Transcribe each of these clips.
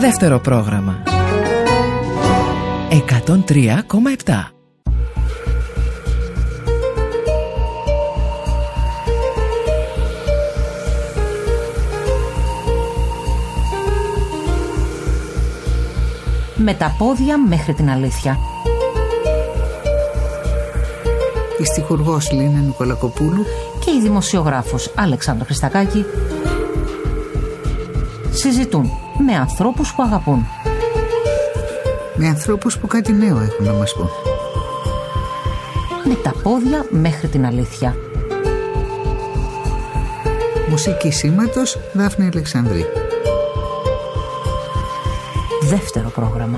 Δεύτερο πρόγραμμα 103,7. Με τα πόδια μέχρι την αλήθεια. Η στιχουργός Λίνα Νικολακοπούλου Και η δημοσιογράφος Αλεξάνδρα Χριστακάκη συζητούν με ανθρώπους που αγαπούν. Με ανθρώπους που κάτι νέο έχουν να μας πούν. Με τα πόδια μέχρι την αλήθεια. Μουσική σήματος Δάφνη Αλεξανδρή. Δεύτερο πρόγραμμα.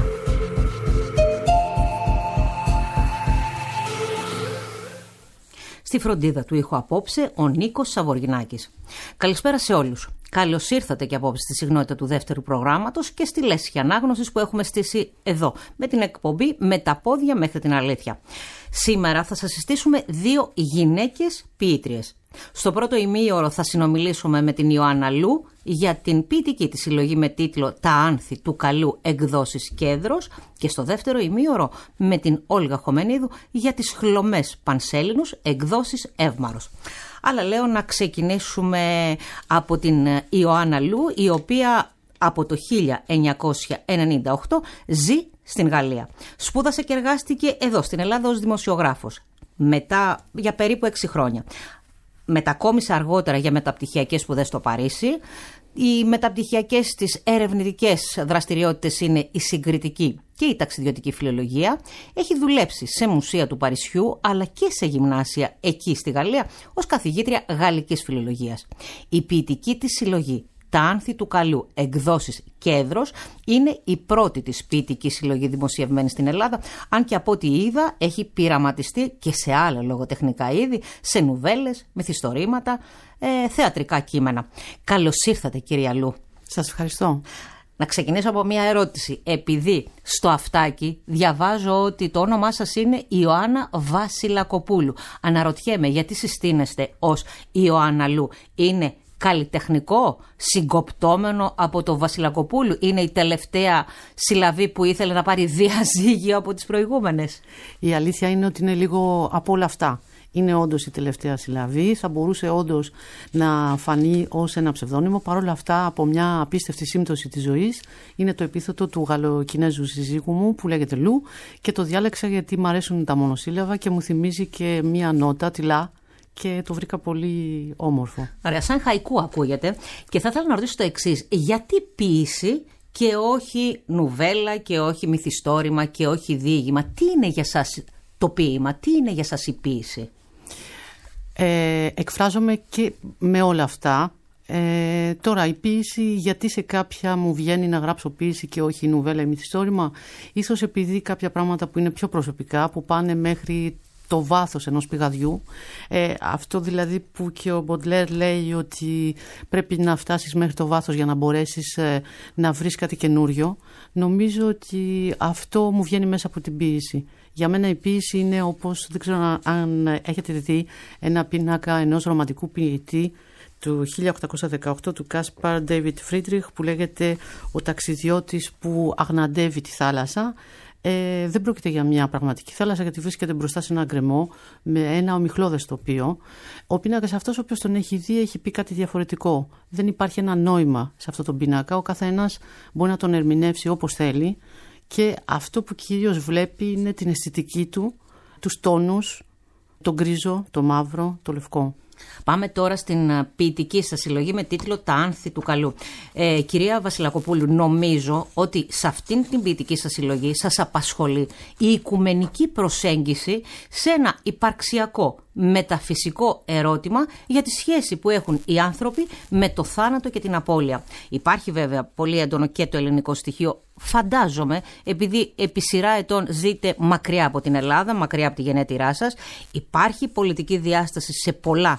Στη φροντίδα του ήχου απόψε ο Νίκος Σαβοργινάκης. Καλησπέρα σε όλους. Καλώς ήρθατε και απόψε στη συχνότητα του δεύτερου προγράμματος και στη λέσχη ανάγνωσης που έχουμε στήσει εδώ, με την εκπομπή «Με τα πόδια μέχρι την αλήθεια». Σήμερα θα σας συστήσουμε δύο γυναίκες ποιήτριες. Στο πρώτο ημίωρο θα συνομιλήσουμε με την Ιωάννα Λου για την ποιητική της συλλογή με τίτλο «Τα άνθη του καλού, εκδόσεις Κέδρος» και στο δεύτερο ημίωρο με την Όλγα Χομενίδου για τις χλωμές Πανσέλινους, εκδόσεις Εύμαρος. Αλλά λέω να ξεκινήσουμε από την Ιωάννα Λου, η οποία από το 1998 ζει στην Γαλλία. Σπούδασε και εργάστηκε εδώ στην Ελλάδα ως δημοσιογράφος μετά για περίπου 6 χρόνια. Μετακόμισε αργότερα για μεταπτυχιακές σπουδές στο Παρίσι. Οι μεταπτυχιακές της ερευνητικές δραστηριότητες είναι η συγκριτική και η ταξιδιωτική φιλολογία. Έχει δουλέψει σε μουσεία του Παρισιού αλλά και σε γυμνάσια εκεί στη Γαλλία ως καθηγήτρια γαλλικής φιλολογίας. Η ποιητική της συλλογή «Τα άνθη του καλού, εκδόσεις Κέδρος» είναι η πρώτη της ποιητική συλλογή δημοσιευμένη στην Ελλάδα, αν και από ό,τι είδα έχει πειραματιστεί και σε άλλα λογοτεχνικά είδη, σε νουβέλες, μυθιστορήματα, θεατρικά κείμενα. Καλώς ήρθατε, κυρία Λου. Σας ευχαριστώ. Να ξεκινήσω από μια ερώτηση. Επειδή στο αυτάκι διαβάζω ότι το όνομά σας είναι Ιωάννα Βασιλακοπούλου. Αναρωτιέμαι γιατί συστήνεστε ως Ιωάννα Λου. Είναι καλλιτεχνικό, συγκοπτόμενο από το Βασιλακοπούλου? Είναι η τελευταία συλλαβή που ήθελε να πάρει διαζύγιο από τις προηγούμενες? Η αλήθεια είναι ότι είναι λίγο από όλα αυτά. Είναι όντως η τελευταία συλλαβή, θα μπορούσε όντως να φανεί ως ένα ψευδόνυμο. Παρ' όλα αυτά, από μια απίστευτη σύμπτωση της ζωής, είναι το επίθετο του Γαλλοκινέζου συζύγου μου που λέγεται Λου και το διάλεξα γιατί μου αρέσουν τα μονοσύλλαβα και μου θυμίζει και μια νότα, τη Λα, και το βρήκα πολύ όμορφο. Ωραία, σαν χαϊκού ακούγεται. Και θα ήθελα να ρωτήσω το εξής. Γιατί ποίηση και όχι νουβέλα και όχι μυθιστόρημα και όχι διήγημα? Τι είναι για σας το ποίημα, τι είναι για σας η ποίηση? Εκφράζομαι και με όλα αυτά. Τώρα η ποίηση, γιατί σε κάποια μου βγαίνει να γράψω ποίηση και όχι νουβέλα ή μυθιστόρημα? Ίσως επειδή κάποια πράγματα που είναι πιο προσωπικά, που πάνε μέχρι το βάθος ενός πηγαδιού, αυτό δηλαδή που και ο Μποντλέρ λέει ότι πρέπει να φτάσεις μέχρι το βάθος για να μπορέσεις να βρεις κάτι καινούριο. Νομίζω ότι αυτό μου βγαίνει μέσα από την ποίηση. Για μένα η ποίηση είναι όπως, δεν ξέρω αν έχετε δει ένα πίνακα ενός ρομαντικού ποιητή του 1818 του Κάσπαρ Ντέιβιτ Φρίντριχ που λέγεται «Ο ταξιδιώτης που αγναντεύει τη θάλασσα». Δεν πρόκειται για μια πραγματική θάλασσα, γιατί βρίσκεται μπροστά σε ένα γκρεμό με ένα ομιχλώδες τοπίο. Ο πίνακας αυτός, όποιος τον έχει δει, έχει πει κάτι διαφορετικό. Δεν υπάρχει ένα νόημα σε αυτόν τον πίνακα. Ο καθένας μπορεί να τον ερμηνεύσει όπως θέλει και αυτό που κυρίως βλέπει είναι την αισθητική του, τους τόνους, το γκρίζο, το μαύρο, το λευκό. Πάμε τώρα στην ποιητική σας συλλογή με τίτλο «Τα άνθη του καλού». Κυρία Βασιλακοπούλου, νομίζω ότι σε αυτήν την ποιητική σας συλλογή σας απασχολεί η οικουμενική προσέγγιση σε ένα υπαρξιακό μεταφυσικό ερώτημα για τη σχέση που έχουν οι άνθρωποι με το θάνατο και την απώλεια. Υπάρχει βέβαια πολύ έντονο και το ελληνικό στοιχείο. Φαντάζομαι, επειδή επί σειρά ετών ζείτε μακριά από την Ελλάδα, μακριά από τη γενέτειρά σας, υπάρχει πολιτική διάσταση σε πολλά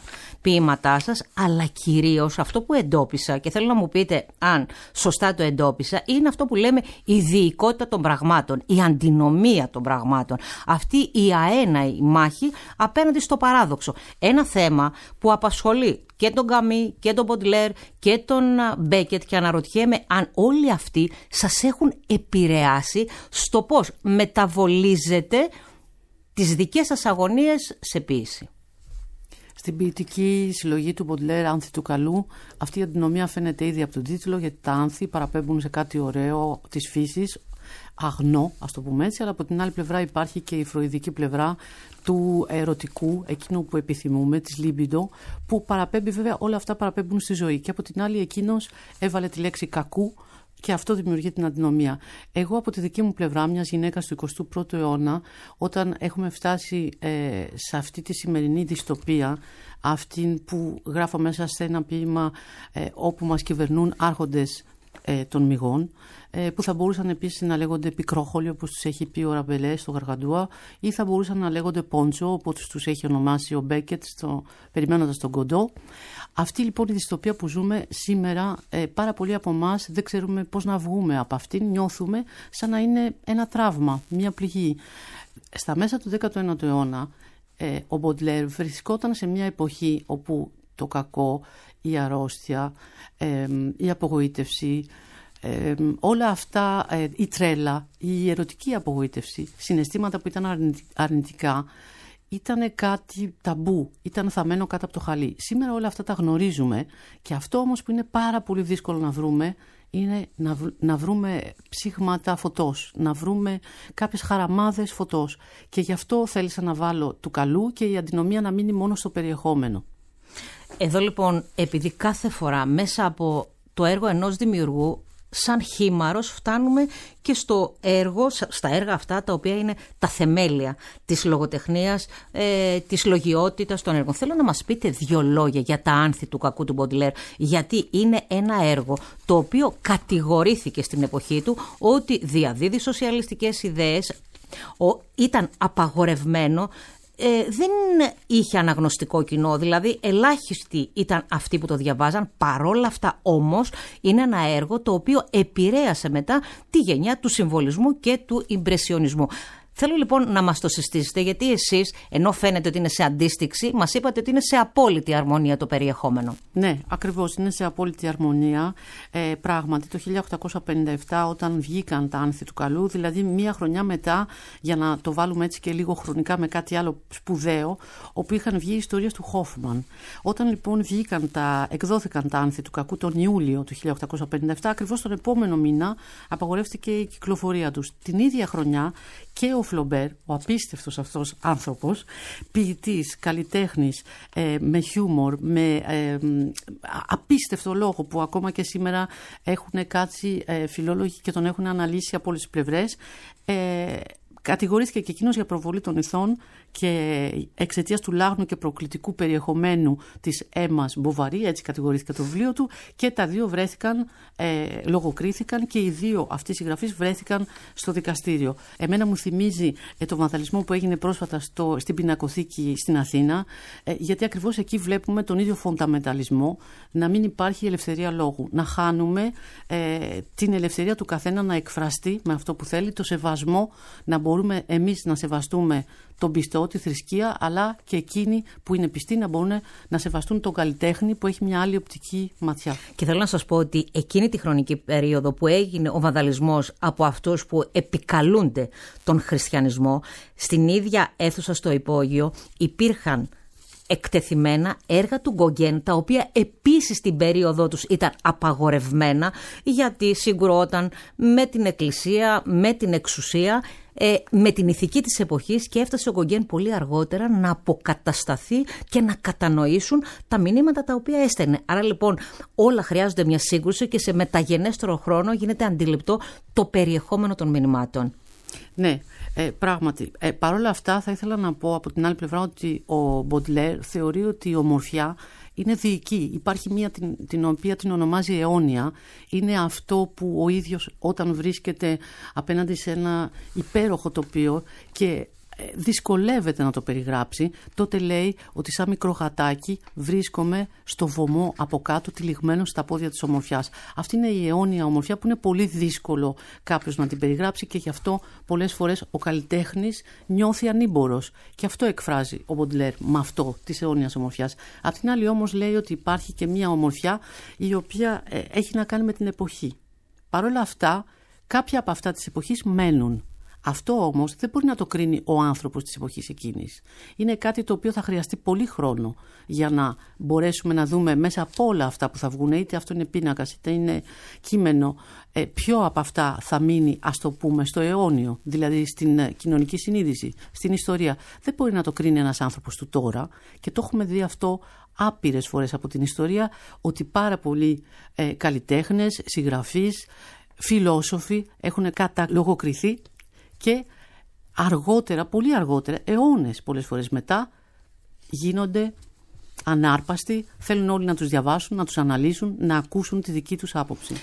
ποίηματά σας, αλλά κυρίως αυτό που εντόπισα, και θέλω να μου πείτε αν σωστά το εντόπισα, είναι αυτό που λέμε η διοικότητα των πραγμάτων, η αντινομία των πραγμάτων. Αυτή η αέναη μάχη απέναντι στο παράδοξο. Ένα θέμα που απασχολεί και τον Καμί και τον Μποντλέρ και τον Μπέκετ, και αναρωτιέμαι αν όλοι αυτοί σας έχουν επηρεάσει στο πώς μεταβολίζετε τις δικές σας αγωνίες σε ποίηση. Στην ποιητική συλλογή του Μποντλέρ, Άνθη του Καλού, αυτή η αντινομία φαίνεται ήδη από τον τίτλο, γιατί τα άνθη παραπέμπουν σε κάτι ωραίο της φύσης, αγνό, ας το πούμε έτσι, αλλά από την άλλη πλευρά υπάρχει και η φροηδική πλευρά του ερωτικού, εκείνου που επιθυμούμε, της libido, που παραπέμπει, βέβαια όλα αυτά παραπέμπουν στη ζωή. Και από την άλλη εκείνος έβαλε τη λέξη κακού, και αυτό δημιουργεί την αντινομία. Εγώ από τη δική μου πλευρά, μιας γυναίκας του 21ου αιώνα, όταν έχουμε φτάσει σε αυτή τη σημερινή δυστοπία, αυτή που γράφω μέσα σε ένα ποίημα όπου μας κυβερνούν άρχοντες των μυγών, που θα μπορούσαν επίσης να λέγονται πικρόχολοι, όπως τους έχει πει ο Ραμπελέ στο Γαργαντούα, ή θα μπορούσαν να λέγονται πόντσο, όπως τους έχει ονομάσει ο Μπέκετ περιμένοντας τον Κοντό. Αυτή λοιπόν η δυστοπία που ζούμε σήμερα, πάρα πολλοί από εμάς δεν ξέρουμε πώς να βγούμε από αυτήν, νιώθουμε σαν να είναι ένα τραύμα, μια πληγή. Στα μέσα του 19ου αιώνα, ο Μποντλέρ βρισκόταν σε μια εποχή όπου το κακό, η αρρώστια, η απογοήτευση, όλα αυτά, η τρέλα, η ερωτική απογοήτευση, συναισθήματα που ήταν αρνητικά, ήταν κάτι ταμπού, ήταν θαμμένο κάτω από το χαλί. Σήμερα όλα αυτά τα γνωρίζουμε, και αυτό όμως που είναι πάρα πολύ δύσκολο να βρούμε είναι να βρούμε ψήγματα φωτός, να βρούμε κάποιες χαραμάδες φωτός, και γι' αυτό θέλησα να βάλω του καλού και η αντινομία να μείνει μόνο στο περιεχόμενο. Εδώ λοιπόν, επειδή κάθε φορά μέσα από το έργο ενός δημιουργού, σαν χήμαρος φτάνουμε και στα έργα αυτά τα οποία είναι τα θεμέλια της λογοτεχνίας, της λογιότητας των έργων. Θέλω να μας πείτε 2 λόγια για τα άνθη του κακού του Μποντλέρ, γιατί είναι ένα έργο το οποίο κατηγορήθηκε στην εποχή του ότι διαδίδει σοσιαλιστικές ιδέες, ήταν απαγορευμένο, δεν είχε αναγνωστικό κοινό, δηλαδή ελάχιστοι ήταν αυτοί που το διαβάζαν. Παρόλα αυτά όμως είναι ένα έργο το οποίο επηρέασε μετά τη γενιά του συμβολισμού και του ιμπρεσιονισμού. Θέλω λοιπόν να μας το συστήσετε, γιατί εσείς, ενώ φαίνεται ότι είναι σε αντίστοιξη, μας είπατε ότι είναι σε απόλυτη αρμονία το περιεχόμενο. Ναι, ακριβώς, είναι σε απόλυτη αρμονία. Πράγματι, το 1857 όταν βγήκαν τα άνθη του καλού, δηλαδή μία χρονιά μετά, για να το βάλουμε έτσι και λίγο χρονικά με κάτι άλλο σπουδαίο, όπου είχαν βγει οι ιστορίες του Χόφμαν. Όταν λοιπόν εκδόθηκαν τα άνθη του κακού τον Ιούλιο του 1857, ακριβώς τον επόμενο μήνα απαγορεύτηκε η κυκλοφορία τους. Την ίδια χρονιά και ο Φλομπέρ, ο απίστευτος αυτός άνθρωπος, ποιητής, καλλιτέχνης, με χιούμορ, με απίστευτο λόγο, που ακόμα και σήμερα έχουν κάτσει φιλόλογοι και τον έχουν αναλύσει από όλες τις πλευρές, κατηγορήθηκε και εκείνος για προβολή των ηθών και εξαιτίας του λάγνου και προκλητικού περιεχομένου της Έμμας Μποβαρί, έτσι κατηγορήθηκε το βιβλίο του, και τα δύο βρέθηκαν, λογοκρίθηκαν, και οι δύο αυτοί οι συγγραφείς βρέθηκαν στο δικαστήριο. Εμένα μου θυμίζει το βανδαλισμό που έγινε πρόσφατα στην Πινακοθήκη στην Αθήνα, γιατί ακριβώς εκεί βλέπουμε τον ίδιο φονταμεταλισμό, να μην υπάρχει ελευθερία λόγου, να χάνουμε την ελευθερία του καθένα να εκφραστεί με αυτό που θέλει, το σεβασμό, να μπορούμε εμείς να σεβαστούμε τον πιστό, τη θρησκεία, αλλά και εκείνοι που είναι πιστοί να μπορούν να σεβαστούν τον καλλιτέχνη που έχει μια άλλη οπτική ματιά. Και θέλω να σας πω ότι εκείνη τη χρονική περίοδο που έγινε ο βανδαλισμός από αυτούς που επικαλούνται τον χριστιανισμό, στην ίδια αίθουσα στο υπόγειο υπήρχαν εκτεθειμένα έργα του Γκογκέν, τα οποία επίσης στην περίοδό τους ήταν απαγορευμένα, γιατί συγκρούονταν με την εκκλησία, με την εξουσία, με την ηθική της εποχής, και έφτασε ο Γκογκέν πολύ αργότερα να αποκατασταθεί και να κατανοήσουν τα μηνύματα τα οποία έστελνε. Άρα λοιπόν όλα χρειάζονται μια σύγκρουση και σε μεταγενέστερο χρόνο γίνεται αντιληπτό το περιεχόμενο των μηνυμάτων. Ναι, πράγματι. Παρ' όλα αυτά θα ήθελα να πω από την άλλη πλευρά ότι ο Μποντλέρ θεωρεί ότι η ομορφιά είναι διοική. Υπάρχει μία την οποία την ονομάζει αιώνια. Είναι αυτό που ο ίδιος όταν βρίσκεται απέναντι σε ένα υπέροχο τοπίο και δυσκολεύεται να το περιγράψει, τότε λέει ότι σαν μικρό γατάκι βρίσκομαι στο βωμό από κάτω, τυλιγμένο στα πόδια της ομορφιάς. Αυτή είναι η αιώνια ομορφιά που είναι πολύ δύσκολο κάποιος να την περιγράψει και γι' αυτό πολλές φορές ο καλλιτέχνης νιώθει ανήμπορος. Και αυτό εκφράζει ο Μποντλέρ με αυτό της αιώνιας ομορφιάς. Απ' την άλλη όμως λέει ότι υπάρχει και μια ομορφιά η οποία έχει να κάνει με την εποχή. Παρ' όλα αυτά, κάποια από αυτά της εποχής μένουν. Αυτό όμως δεν μπορεί να το κρίνει ο άνθρωπος της εποχής εκείνης. Είναι κάτι το οποίο θα χρειαστεί πολύ χρόνο για να μπορέσουμε να δούμε μέσα από όλα αυτά που θα βγουν, είτε αυτό είναι πίνακας είτε είναι κείμενο, ποιο από αυτά θα μείνει, ας το πούμε, στο αιώνιο, δηλαδή στην κοινωνική συνείδηση, στην ιστορία. Δεν μπορεί να το κρίνει ένας άνθρωπος του τώρα και το έχουμε δει αυτό άπειρες φορές από την ιστορία, ότι πάρα πολλοί καλλιτέχνες, συγγραφείς, φιλόσοφοι έχουν καταλογοκριθεί και αργότερα, πολύ αργότερα, αιώνες πολλές φορές μετά, γίνονται ανάρπαστοι, θέλουν όλοι να τους διαβάσουν, να τους αναλύσουν, να ακούσουν τη δική τους άποψη.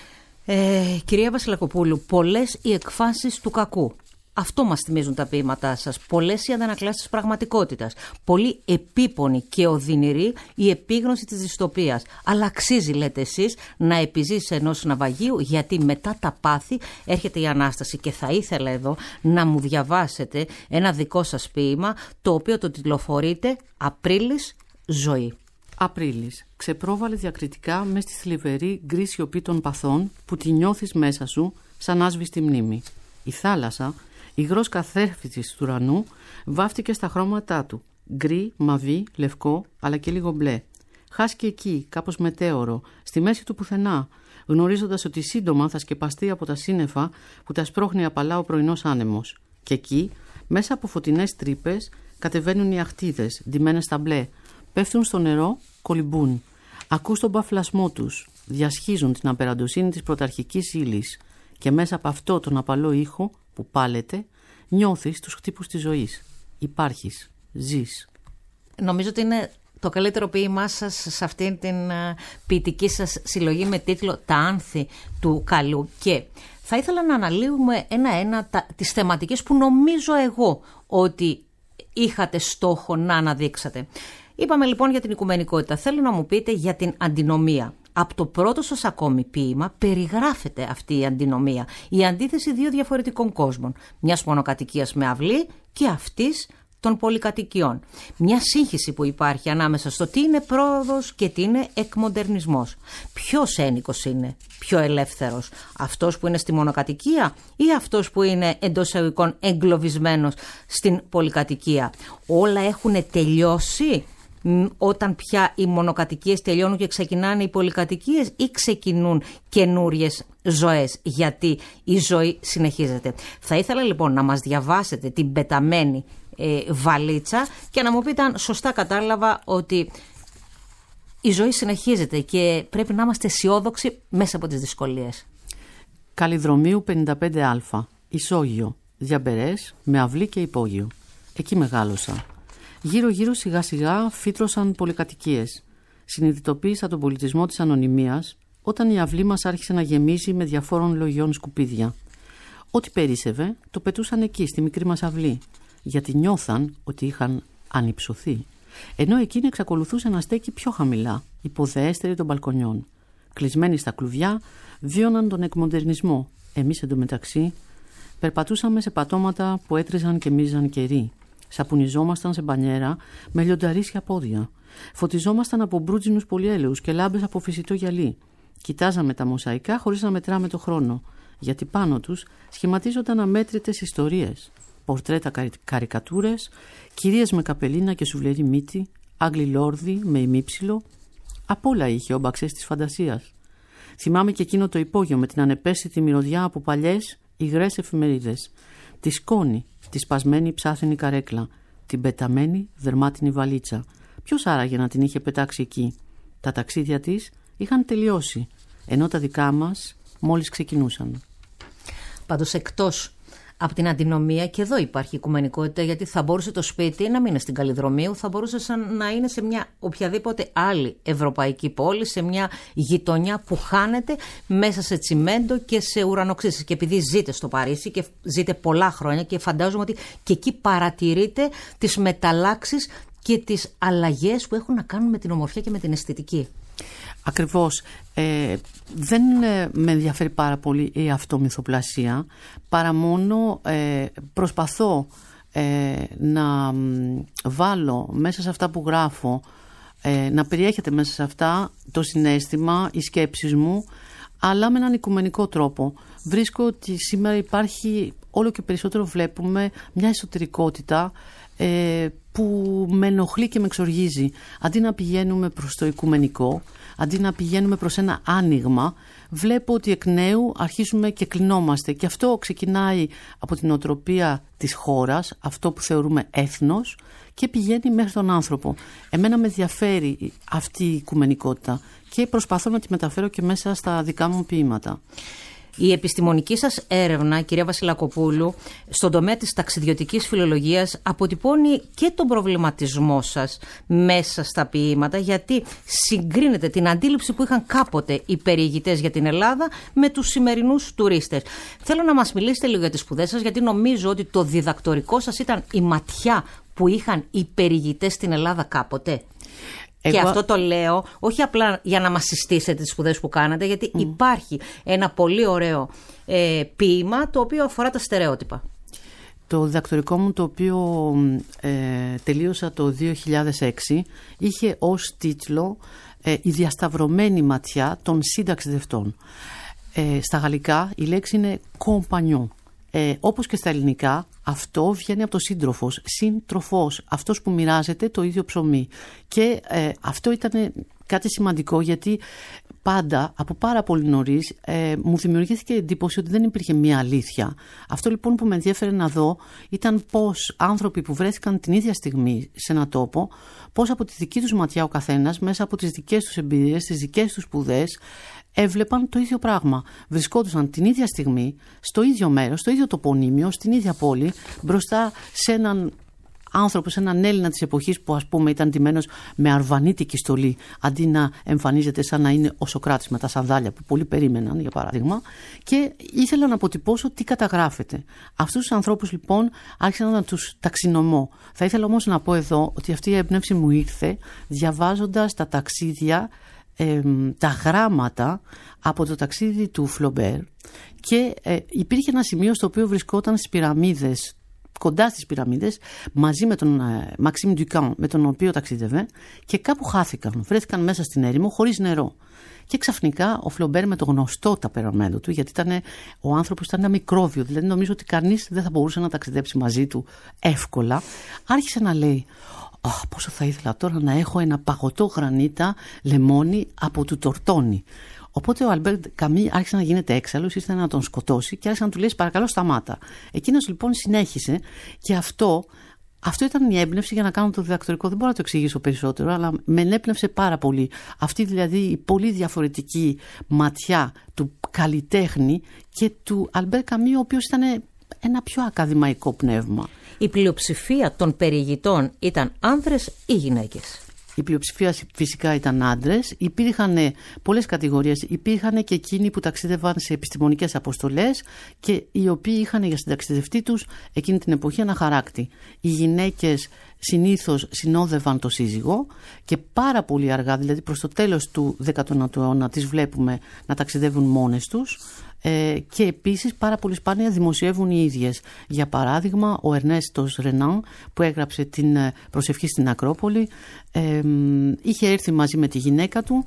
Κυρία Βασιλακοπούλου, πολλές οι εκφάσεις του κακού. Αυτό μας θυμίζουν τα ποίηματά σας. Πολλές οι αντανακλάσεις της πραγματικότητας. Πολύ επίπονη και οδυνηρή η επίγνωση της δυστοπίας. Αλλά αξίζει, λέτε εσείς, να επιζήσεις ενός ναυαγίου, γιατί μετά τα πάθη έρχεται η Ανάσταση. Και θα ήθελα εδώ να μου διαβάσετε ένα δικό σας ποίημα, το οποίο το τιτλοφορείτε «Απρίλης, ζωή». Απρίλης. Ξεπρόβαλε διακριτικά μες στη θλιβερή γκρι σιωπή των παθών που τη νιώθεις μέσα σου σαν άσβηστη μνήμη. Η θάλασσα, υγρός καθρέφτης του ουρανού, βάφτηκε στα χρώματά του. Γκρι, μαβί, λευκό, αλλά και λίγο μπλε. Χάσκει εκεί, κάπως μετέωρο, στη μέση του πουθενά, γνωρίζοντας ότι σύντομα θα σκεπαστεί από τα σύννεφα που τα σπρώχνει απαλά ο πρωινός άνεμος. Και εκεί, μέσα από φωτεινές τρύπες, κατεβαίνουν οι αχτίδες, ντυμένες στα μπλε. Πέφτουν στο νερό, κολυμπούν. Ακούς τον παφλασμό τους, διασχίζουν την απεραντοσύνη της πρωταρχικής ύλης. Και μέσα από αυτό τον απαλό ήχο που πάλεται, νιώθεις τους χτύπους της ζωής. Υπάρχεις, ζεις. Νομίζω ότι είναι το καλύτερο ποίημά σας σε αυτήν την ποιητική σας συλλογή με τίτλο «Τα άνθη του καλού». Και θα ήθελα να αναλύουμε ένα-ένα τις θεματικές που νομίζω εγώ ότι είχατε στόχο να αναδείξατε. Είπαμε λοιπόν για την οικουμενικότητα. Θέλω να μου πείτε για την αντινομία. Από το πρώτο σας ακόμη ποίημα περιγράφεται αυτή η αντινομία. Η αντίθεση δύο διαφορετικών κόσμων. Μιας μονοκατοικίας με αυλή και αυτής των πολυκατοικιών. Μια σύγχυση που υπάρχει ανάμεσα στο τι είναι πρόοδος και τι είναι εκμοντερνισμός. Ποιος ένικος είναι πιο ελεύθερος, αυτός που είναι στη μονοκατοικία ή αυτός που είναι εντός εισαγωγικών εγκλωβισμένος στην πολυκατοικία? Όλα έχουν τελειώσει όταν πια οι μονοκατοικίες τελειώνουν και ξεκινάνε οι πολυκατοικίες, ή ξεκινούν καινούριες ζωές, γιατί η ζωή συνεχίζεται? Θα ήθελα λοιπόν να μας διαβάσετε την πεταμένη βαλίτσα και να μου πείτε αν σωστά κατάλαβα ότι η ζωή συνεχίζεται και πρέπει να είμαστε αισιόδοξοι μέσα από τις δυσκολίες. Καλλιδρομίου 55α, Ισόγειο, Διαμπερές, με αυλή και υπόγειο. Εκεί μεγάλωσα. Γύρω-γύρω σιγά-σιγά φύτρωσαν πολυκατοικίες. Συνειδητοποίησα τον πολιτισμό της ανωνυμίας όταν η αυλή μας άρχισε να γεμίζει με διαφόρων λογιών σκουπίδια. Ό,τι περίσσευε το πετούσαν εκεί στη μικρή μας αυλή, γιατί νιώθαν ότι είχαν ανυψωθεί. Ενώ εκείνη εξακολουθούσε να στέκει πιο χαμηλά, υποδεέστερη των μπαλκονιών. Κλεισμένοι στα κλουβιά, βίωναν τον εκμοντερνισμό. Εμείς εντωμεταξύ περπατούσαμε σε πατώματα που έτριζαν και μίζαν καιροί. Σαπουνιζόμασταν σε μπανιέρα με λιονταρίσια πόδια. Φωτιζόμασταν από μπρούτζινους πολυέλαιους και λάμπες από φυσιτό γυαλί. Κοιτάζαμε τα μοσαϊκά χωρίς να μετράμε το χρόνο, γιατί πάνω τους σχηματίζονταν αμέτρητες ιστορίες. Πορτρέτα, καρικατούρες, κυρίες με καπελίνα και σουβλερή μύτη, Άγγλοι λόρδοι με ημίψιλο. Απ' όλα είχε ο μπαξές της φαντασίας. Θυμάμαι και εκείνο το υπόγειο με την ανεπαίσθητη μυρωδιά από παλιές υγρές εφημερίδες. Τη σκόνη, τη σπασμένη ψάθινη καρέκλα, την πεταμένη δερμάτινη βαλίτσα. Ποιος άραγε να την είχε πετάξει εκεί? Τα ταξίδια της είχαν τελειώσει, ενώ τα δικά μας μόλις ξεκινούσαν. Πάντως εκτός από την αντινομία, και εδώ υπάρχει οικουμενικότητα, γιατί θα μπορούσε το σπίτι να μην είναι στην Καλλιδρομίου, θα μπορούσε να είναι σε μια οποιαδήποτε άλλη ευρωπαϊκή πόλη, σε μια γειτονιά που χάνεται μέσα σε τσιμέντο και σε ουρανοξύσεις. Και επειδή ζείτε στο Παρίσι και ζείτε πολλά χρόνια, και φαντάζομαι ότι και εκεί παρατηρείτε τις μεταλλάξεις και τις αλλαγές που έχουν να κάνουν με την ομορφιά και με την αισθητική. Ακριβώς. Δεν με ενδιαφέρει πάρα πολύ η αυτομυθοπλασία, παρά μόνο προσπαθώ να βάλω μέσα σε αυτά που γράφω, να περιέχεται μέσα σε αυτά το συναίσθημα, οι σκέψεις μου, αλλά με έναν οικουμενικό τρόπο. Βρίσκω ότι σήμερα υπάρχει, όλο και περισσότερο βλέπουμε, μια εσωτερικότητα που με ενοχλεί και με εξοργίζει. Αντί να πηγαίνουμε προς το οικουμενικό, αντί να πηγαίνουμε προς ένα άνοιγμα, βλέπω ότι εκ νέου αρχίζουμε και κλεινόμαστε. Και αυτό ξεκινάει από την οτροπία της χώρας, αυτό που θεωρούμε έθνος, και πηγαίνει μέχρι τον άνθρωπο. Εμένα με ενδιαφέρει αυτή η οικουμενικότητα και προσπαθώ να τη μεταφέρω και μέσα στα δικά μου ποίηματα. Η επιστημονική σας έρευνα, κυρία Βασιλακοπούλου, στον τομέα της ταξιδιωτικής φιλολογίας αποτυπώνει και τον προβληματισμό σας μέσα στα ποίηματα, γιατί συγκρίνεται την αντίληψη που είχαν κάποτε οι περιηγητές για την Ελλάδα με τους σημερινούς τουρίστες. Θέλω να μας μιλήσετε λίγο για τις σπουδές σας, γιατί νομίζω ότι το διδακτορικό σας ήταν η ματιά που είχαν οι περιηγητές στην Ελλάδα κάποτε. Και αυτό το λέω όχι απλά για να μας συστήσετε τις σπουδές που κάνατε, γιατί υπάρχει ένα πολύ ωραίο ποίημα το οποίο αφορά τα στερεότυπα. Το διδακτορικό μου, το οποίο τελείωσα το 2006, είχε ως τίτλο «Η διασταυρωμένη ματιά των συνταξιδευτών». Στα γαλλικά η λέξη είναι «compagnon». Όπως και στα ελληνικά, αυτό βγαίνει από το σύντροφος, συντροφός, αυτός που μοιράζεται το ίδιο ψωμί. Και αυτό ήταν κάτι σημαντικό, γιατί πάντα, από πάρα πολύ νωρίς, μου δημιουργήθηκε εντύπωση ότι δεν υπήρχε μία αλήθεια. Αυτό λοιπόν που με ενδιέφερε να δω ήταν πώς άνθρωποι που βρέθηκαν την ίδια στιγμή σε ένα τόπο, πώς από τη δική τους ματιά ο καθένας, μέσα από τις δικές τους εμπειρίες, τις δικές τους σπουδές, έβλεπαν το ίδιο πράγμα. Βρισκόντουσαν την ίδια στιγμή, στο ίδιο μέρος, στο ίδιο τοπονύμιο, στην ίδια πόλη, μπροστά σε έναν άνθρωπο, σε έναν Έλληνα της εποχής που, ας πούμε, ήταν ντυμένος με αρβανίτικη στολή, αντί να εμφανίζεται σαν να είναι ο Σωκράτης με τα σανδάλια που πολλοί περίμεναν, για παράδειγμα. Και ήθελα να αποτυπώσω τι καταγράφεται. Αυτούς τους ανθρώπους λοιπόν άρχισα να τους ταξινομώ. Θα ήθελα όμως να πω εδώ ότι αυτή η έμπνευση μου ήρθε διαβάζοντας τα ταξίδια, τα γράμματα από το ταξίδι του Φλομπέρ, και υπήρχε ένα σημείο στο οποίο βρισκόταν στις πυραμίδες, κοντά στις πυραμίδες, μαζί με τον Μαξίμ Ντουκάν, με τον οποίο ταξίδευε, και κάπου χάθηκαν, βρέθηκαν μέσα στην έρημο χωρίς νερό. Και ξαφνικά ο Φλομπέρ, με το γνωστό ταπεραμέντο του, γιατί ο άνθρωπος ήταν ένα μικρόβιο, δηλαδή νομίζω ότι κανείς δεν θα μπορούσε να ταξιδέψει μαζί του εύκολα, άρχισε να λέει: πόσο θα ήθελα τώρα να έχω ένα παγωτό γρανίτα λεμόνι από του Τορτόνι. Οπότε ο Αλμπέρτ Καμί άρχισε να γίνεται έξαλλος, ήθελε να τον σκοτώσει και άρχισε να του λέει: παρακαλώ, σταμάτα. Εκείνος λοιπόν συνέχισε, και αυτό ήταν η έμπνευση για να κάνω το διδακτορικό. Δεν μπορώ να το εξηγήσω περισσότερο, αλλά με ενέπνευσε πάρα πολύ. Αυτή δηλαδή η πολύ διαφορετική ματιά του καλλιτέχνη και του Αλμπέρτ Καμί, ο οποίος ήταν ένα πιο ακαδημαϊκό πνεύμα. Η πλειοψηφία των περιηγητών ήταν άνδρες ή γυναίκες? Η πλειοψηφία φυσικά ήταν άντρες. Υπήρχαν πολλές κατηγορίες. Υπήρχαν και εκείνοι που ταξίδευαν σε επιστημονικές αποστολές και οι οποίοι είχαν για συνταξιδευτή τους εκείνη την εποχή ένα χαράκτη. Οι γυναίκες συνήθως συνόδευαν το σύζυγο, και πάρα πολύ αργά, δηλαδή προς το τέλος του 19ου αιώνα, τις βλέπουμε να ταξιδεύουν μόνες τους. Και επίσης πάρα πολύ σπάνια δημοσιεύουν οι ίδιες. Για παράδειγμα, ο Ερνέστος Ρενάν, που έγραψε την προσευχή στην Ακρόπολη, είχε έρθει μαζί με τη γυναίκα του,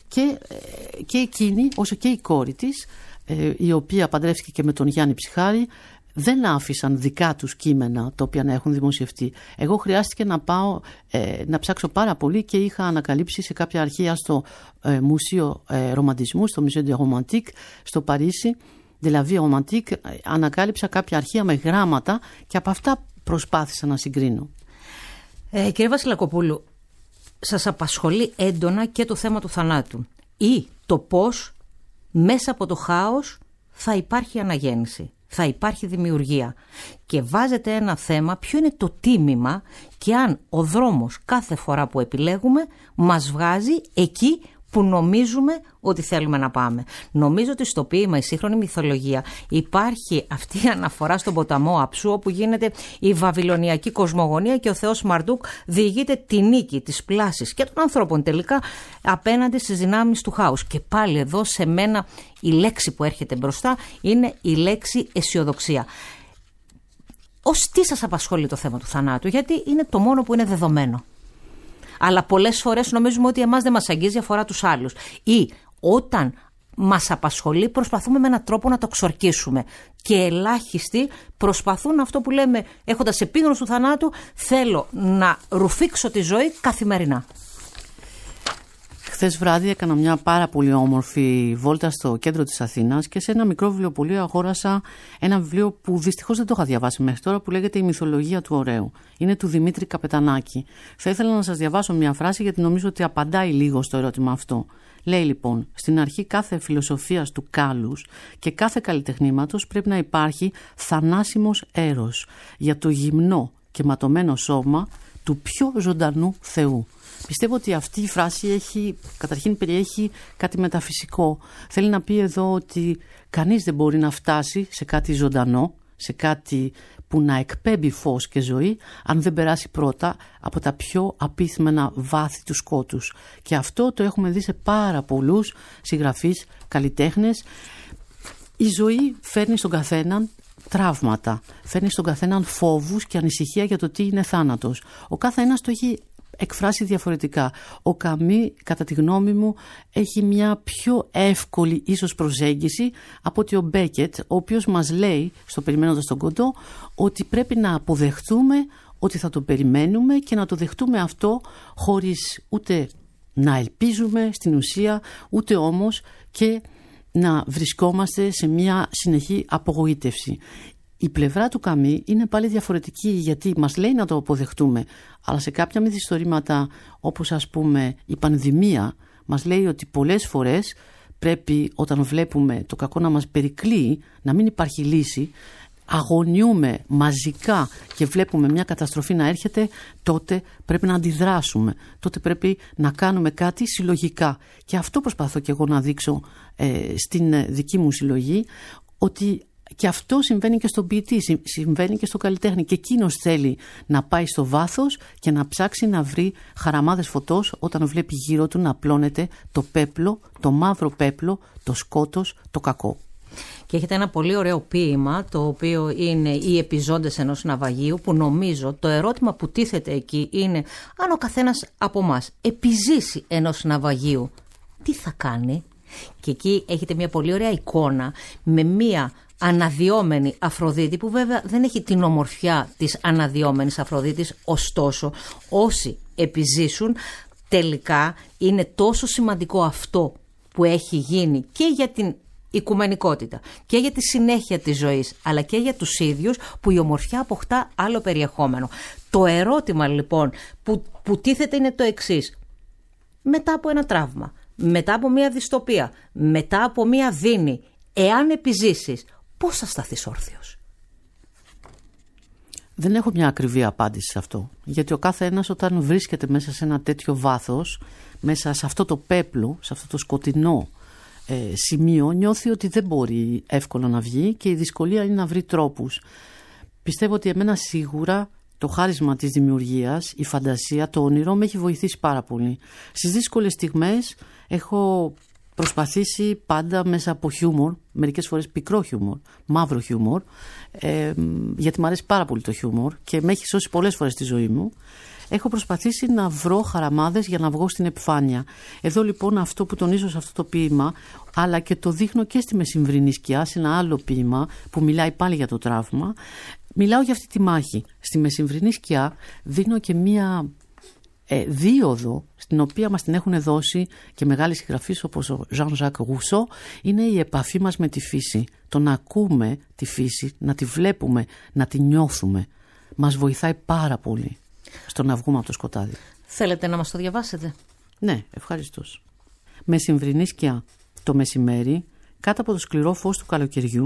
και εκείνη, όσο και η κόρη της, η οποία παντρεύτηκε και με τον Γιάννη Ψυχάρη, δεν άφησαν δικά τους κείμενα τα οποία να έχουν δημοσιευτεί. Εγώ χρειάστηκε να πάω να ψάξω πάρα πολύ, και είχα ανακαλύψει σε κάποια αρχεία στο Μουσείο Ρομαντισμού, στο Musée de Romantique στο Παρίσι, de la Vie Romantique, ανακάλυψα κάποια αρχεία με γράμματα, και από αυτά προσπάθησα να συγκρίνω. Κύριε Βασιλακοπούλου, σας απασχολεί έντονα και το θέμα του θανάτου, ή το πώς μέσα από το χάος θα υπάρχει αναγέννηση. θα υπάρχει δημιουργία. Και βάζετε ένα θέμα, ποιο είναι το τίμημα και αν ο δρόμος κάθε φορά που επιλέγουμε μας βγάζει εκεί που νομίζουμε ότι θέλουμε να πάμε. Νομίζω ότι στο ποίημα, η σύγχρονη μυθολογία, υπάρχει αυτή η αναφορά στον ποταμό Αψού, όπου γίνεται η βαβυλωνιακή κοσμογονία και ο θεός Μαρντούκ διηγείται τη νίκη της πλάσης και των ανθρώπων τελικά απέναντι στις δυνάμεις του χάους. Και πάλι εδώ σε μένα η λέξη που έρχεται μπροστά είναι η λέξη αισιοδοξία. Ως τι σας απασχολεί το θέμα του θανάτου? Γιατί είναι το μόνο που είναι δεδομένο. Αλλά πολλές φορές νομίζουμε ότι εμάς δεν μας αγγίζει, αφορά τους άλλους. Ή όταν μας απασχολεί προσπαθούμε με έναν τρόπο να το ξορκίσουμε. Και ελάχιστοι προσπαθούν αυτό που λέμε, έχοντας επίγνωση του θανάτου, θέλω να ρουφήξω τη ζωή καθημερινά. Χθες βράδυ έκανα μια πάρα πολύ όμορφη βόλτα στο κέντρο της Αθήνας και σε ένα μικρό βιβλιοπωλείο αγόρασα ένα βιβλίο που δυστυχώς δεν το είχα διαβάσει μέχρι τώρα, που λέγεται «Η μυθολογία του ωραίου». Είναι του Δημήτρη Καπετανάκη. Θα ήθελα να σας διαβάσω μια φράση γιατί νομίζω ότι απαντάει λίγο στο ερώτημα αυτό. Λέει λοιπόν: στην αρχή κάθε φιλοσοφίας του κάλους και κάθε καλλιτεχνήματος πρέπει να υπάρχει θανάσιμος έρος για το γυμνό και ματωμένο σώμα του πιο ζωντανού Θεού. Πιστεύω ότι αυτή η φράση καταρχήν περιέχει κάτι μεταφυσικό. Θέλει να πει εδώ ότι κανείς δεν μπορεί να φτάσει σε κάτι ζωντανό, σε κάτι που να εκπέμπει φως και ζωή, αν δεν περάσει πρώτα από τα πιο απίθμενα βάθη του σκότους. Και αυτό το έχουμε δει σε πάρα πολλούς συγγραφείς, καλλιτέχνες. Η ζωή φέρνει στον καθέναν τραύματα, φέρνει στον καθέναν φόβους και ανησυχία για το τι είναι θάνατος. Ο κάθε ένας το έχει εκφράσει διαφορετικά. Ο Καμί, κατά τη γνώμη μου, έχει μια πιο εύκολη ίσως προσέγγιση από ότι ο Μπέκετ, ο οποίος μας λέει, στο Περιμένοντας τον Κοντό, ότι πρέπει να αποδεχτούμε ότι θα το περιμένουμε και να το δεχτούμε αυτό χωρίς ούτε να ελπίζουμε στην ουσία, ούτε όμως και να βρισκόμαστε σε μια συνεχή απογοήτευση. Η πλευρά του Καμί είναι πάλι διαφορετική, γιατί μας λέει να το αποδεχτούμε, αλλά σε κάποια μυθιστορήματα, όπως ας πούμε η πανδημία, μας λέει ότι πολλές φορές πρέπει, όταν βλέπουμε το κακό να μας περικλείει, να μην υπάρχει λύση, αγωνιούμε μαζικά και βλέπουμε μια καταστροφή να έρχεται, τότε πρέπει να αντιδράσουμε, τότε πρέπει να κάνουμε κάτι συλλογικά. Και αυτό προσπαθώ και εγώ να δείξω στην δική μου συλλογή, ότι και αυτό συμβαίνει και στον ποιητή, συμβαίνει και στον καλλιτέχνη, και εκείνος θέλει να πάει στο βάθος και να ψάξει να βρει χαραμάδες φωτός όταν βλέπει γύρω του να απλώνεται το πέπλο, το μαύρο πέπλο, το σκότος, το κακό. Και έχετε ένα πολύ ωραίο ποίημα, το οποίο είναι οι επιζώντες ενός ναυαγίου, που νομίζω το ερώτημα που τίθεται εκεί είναι αν ο καθένας από εμάς επιζήσει ενός ναυαγίου, τι θα κάνει? Και εκεί έχετε μια πολύ ωραία εικόνα με μια αναδυόμενη Αφροδίτη, που βέβαια δεν έχει την ομορφιά της αναδυόμενης Αφροδίτης, ωστόσο όσοι επιζήσουν τελικά είναι τόσο σημαντικό αυτό που έχει γίνει και για την οικουμενικότητα και για τη συνέχεια της ζωής, αλλά και για τους ίδιους, που η ομορφιά αποκτά άλλο περιεχόμενο. Το ερώτημα λοιπόν που τίθεται είναι το εξής: μετά από ένα τραύμα, μετά από μια δυστοπία, μετά από μια δίνη, εάν επιζήσεις, πώς θα σταθείς όρθιος? Δεν έχω μια ακριβή απάντηση σε αυτό, γιατί ο κάθε ένας όταν βρίσκεται μέσα σε ένα τέτοιο βάθος, μέσα σε αυτό το πέπλο, σε αυτό το σκοτεινό σημείο, νιώθει ότι δεν μπορεί εύκολα να βγει και η δυσκολία είναι να βρει τρόπους. Πιστεύω ότι εμένα σίγουρα το χάρισμα της δημιουργίας, η φαντασία, το όνειρο με έχει βοηθήσει πάρα πολύ. Στις δύσκολες στιγμές έχω προσπαθήσει πάντα μέσα από χιούμορ, μερικές φορές πικρό χιούμορ, μαύρο χιούμορ, γιατί μου αρέσει πάρα πολύ το χιούμορ και με έχει σώσει πολλές φορές στη ζωή μου. Έχω προσπαθήσει να βρω χαραμάδες για να βγω στην επιφάνεια. Εδώ λοιπόν αυτό που τονίζω σε αυτό το ποίημα, αλλά και το δείχνω και στη Μεσημβρινή σκιά, σε ένα άλλο ποίημα που μιλάει πάλι για το τραύμα, μιλάω για αυτή τη μάχη. Στη Μεσημβρινή σκιά δίνω και μία δίωδο, στην οποία μας την έχουν δώσει και μεγάλοι συγγραφείς όπως ο Jean-Jacques Rousseau, είναι η επαφή μας με τη φύση. Το να ακούμε τη φύση, να τη βλέπουμε, να τη νιώθουμε, μας βοηθάει πάρα πολύ στο να βγούμε από το σκοτάδι. Θέλετε να μας το διαβάσετε? Ναι, ευχαριστώς. Μεσημβρινή σκιά. Το μεσημέρι, κάτω από το σκληρό φως του καλοκαιριού,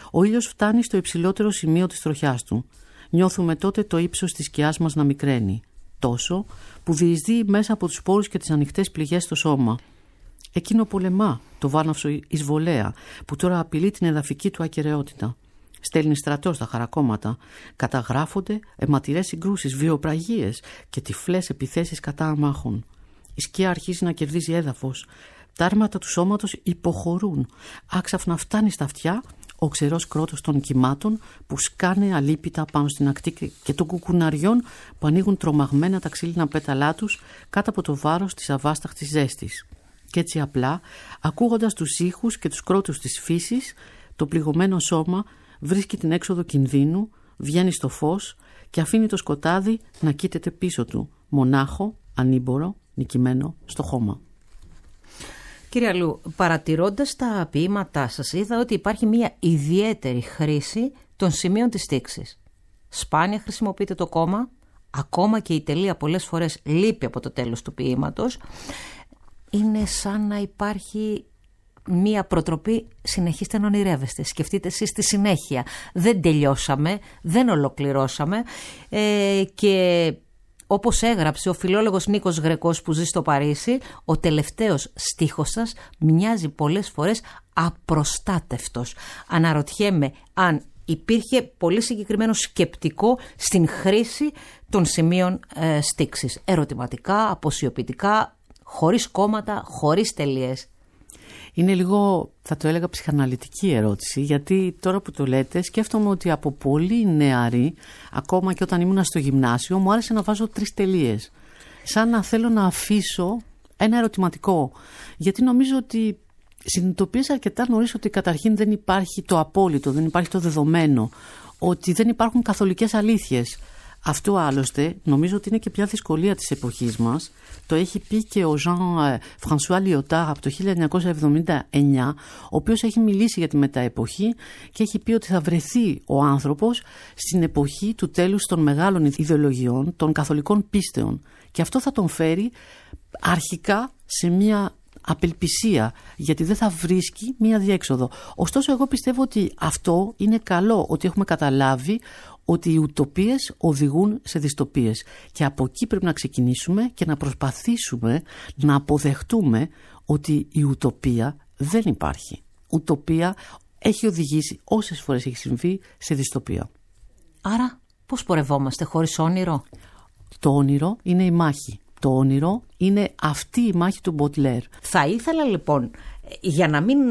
Ο ήλιος φτάνει στο υψηλότερο σημείο της τροχιάς του. Νιώθουμε τότε το ύψος της σκιάς μας να μικραίνει. Τόσο που διεισδύει μέσα από τους πόρους και τις ανοιχτές πληγές στο σώμα. Εκείνο πολεμά το βάναυσο εισβολέα που τώρα απειλεί την εδαφική του ακεραιότητα. Στέλνει στρατό στα χαρακόμματα. Καταγράφονται αιματηρές συγκρούσεις, βιοπραγίες και τυφλές επιθέσεις κατά αμάχων. Η σκιά αρχίζει να κερδίζει έδαφος. Τα άρματα του σώματος υποχωρούν. Άξαφνα φτάνει στα αυτιά ο ξερός κρότος των κυμάτων που σκάνε αλίπητα πάνω στην ακτή και των κουκουναριών που ανοίγουν τρομαγμένα τα ξύλινα πέταλά τους κάτω από το βάρος της αβάσταχτης ζέστης. Κι έτσι απλά, ακούγοντας τους ήχους και τους κρότους της φύσης, το πληγωμένο σώμα βρίσκει την έξοδο κινδύνου, βγαίνει στο φως και αφήνει το σκοτάδι να κοίταται πίσω του, μονάχο, ανήμπορο, νικημένο στο χώμα. Κύριε Αλλού, παρατηρώντας τα ποίηματά σας, είδα ότι υπάρχει μια ιδιαίτερη χρήση των σημείων της στίξης. Σπάνια χρησιμοποιείται το κόμμα, ακόμα και η τελεία πολλές φορές λείπει από το τέλος του ποίηματος. Είναι σαν να υπάρχει μία προτροπή, συνεχίστε να ονειρεύεστε, σκεφτείτε εσείς τη συνέχεια. Δεν τελειώσαμε, δεν ολοκληρώσαμε και όπως έγραψε ο φιλόλογος Νίκος Γρεκός που ζει στο Παρίσι, ο τελευταίος στίχος σας μοιάζει πολλές φορές απροστάτευτος. Αναρωτιέμαι αν υπήρχε πολύ συγκεκριμένο σκεπτικό στην χρήση των σημείων στίξης. Ερωτηματικά, αποσιοποιητικά, χωρίς κόμματα, χωρίς τελείες. Είναι λίγο, θα το έλεγα, ψυχαναλυτική ερώτηση, γιατί τώρα που το λέτε σκέφτομαι ότι από πολύ νεαρή, ακόμα και όταν ήμουν στο γυμνάσιο, μου άρεσε να βάζω 3 τελείες. Σαν να θέλω να αφήσω ένα ερωτηματικό. Γιατί νομίζω ότι συνειδητοποίησα αρκετά νωρίς ότι καταρχήν δεν υπάρχει το απόλυτο, δεν υπάρχει το δεδομένο, ότι δεν υπάρχουν καθολικές αλήθειες. Αυτό άλλωστε νομίζω ότι είναι και πια δυσκολία της εποχής μας. Το έχει πει και ο Jean-François Lyotard από το 1979, ο οποίος έχει μιλήσει για τη μεταεποχή και έχει πει ότι θα βρεθεί ο άνθρωπος στην εποχή του τέλους των μεγάλων ιδεολογιών, των καθολικών πίστεων. Και αυτό θα τον φέρει αρχικά σε μια απελπισία, γιατί δεν θα βρίσκει μία διέξοδο. Ωστόσο εγώ πιστεύω ότι αυτό είναι καλό, ότι έχουμε καταλάβει ότι οι ουτοπίες οδηγούν σε δυστοπίες και από εκεί πρέπει να ξεκινήσουμε και να προσπαθήσουμε να αποδεχτούμε ότι η ουτοπία δεν υπάρχει. Ουτοπία έχει οδηγήσει, όσες φορές έχει συμβεί, σε δυστοπία. Άρα πώς πορευόμαστε χωρίς όνειρο? Το όνειρο είναι η μάχη. Το όνειρο είναι αυτή η μάχη του Μποντλέρ. Θα ήθελα λοιπόν, για να μην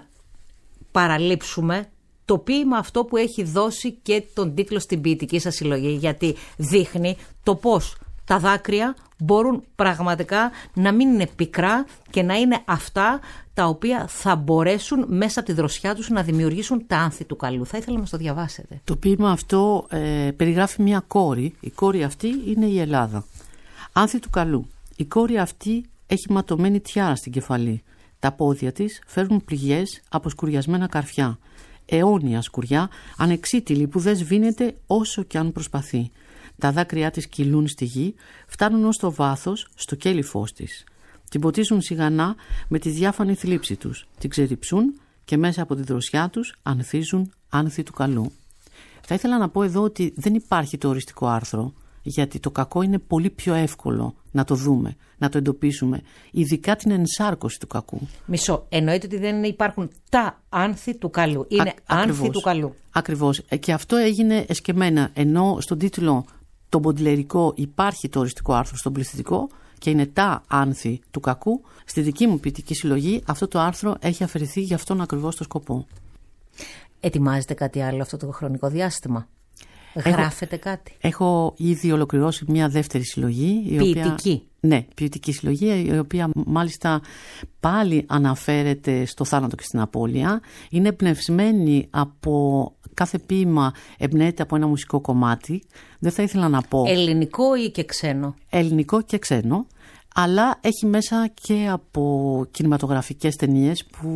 παραλείψουμε, το ποίημα αυτό που έχει δώσει και τον τίτλο στην ποιητική σας συλλογή, γιατί δείχνει το πώς τα δάκρυα μπορούν πραγματικά να μην είναι πικρά και να είναι αυτά τα οποία θα μπορέσουν μέσα από τη δροσιά τους να δημιουργήσουν τα άνθη του καλού. Θα ήθελα να μας το διαβάσετε. Το ποίημα αυτό περιγράφει μια κόρη. Η κόρη αυτή είναι η Ελλάδα. Άνθη του καλού. Η κόρη αυτή έχει ματωμένη τιάρα στην κεφαλή. Τα πόδια της φέρνουν πληγές από σκουριασμένα καρφιά. Αιώνια σκουριά, ανεξίτηλη που δεν σβήνεται όσο κι αν προσπαθεί. Τα δάκρυά της κυλούν στη γη, φτάνουν ως το βάθος, στο κέλυφός της. Την ποτίζουν σιγανά με τη διάφανη θλίψη τους. Την ξεριψούν και μέσα από τη δροσιά τους ανθίζουν άνθη του καλού. Θα ήθελα να πω εδώ ότι δεν υπάρχει το οριστικό άρθρο, γιατί το κακό είναι πολύ πιο εύκολο να το δούμε, να το εντοπίσουμε, ειδικά την ενσάρκωση του κακού. Μισό, εννοείται ότι δεν υπάρχουν τα άνθη του καλού, είναι άνθη του καλού. Ακριβώς, και αυτό έγινε εσκεμμένα, ενώ στον τίτλο το μποντλερικό υπάρχει το οριστικό άρθρο στον πληθυντικό και είναι τα άνθη του κακού, στη δική μου ποιητική συλλογή αυτό το άρθρο έχει αφαιρεθεί για αυτόν ακριβώς το σκοπό. Ετοιμάζετε κάτι άλλο αυτό το χρονικό διάστημα? Γράφετε κάτι? Έχω ήδη ολοκληρώσει μια δεύτερη συλλογή. Ποιητική? Ναι, ποιητική συλλογή, η οποία μάλιστα πάλι αναφέρεται στο θάνατο και στην απώλεια. Είναι εμπνευσμένη από κάθε ποίημα, εμπνέεται από ένα μουσικό κομμάτι. Δεν θα ήθελα να πω... Ελληνικό ή και ξένο? Ελληνικό και ξένο, αλλά έχει μέσα και από κινηματογραφικές ταινίες που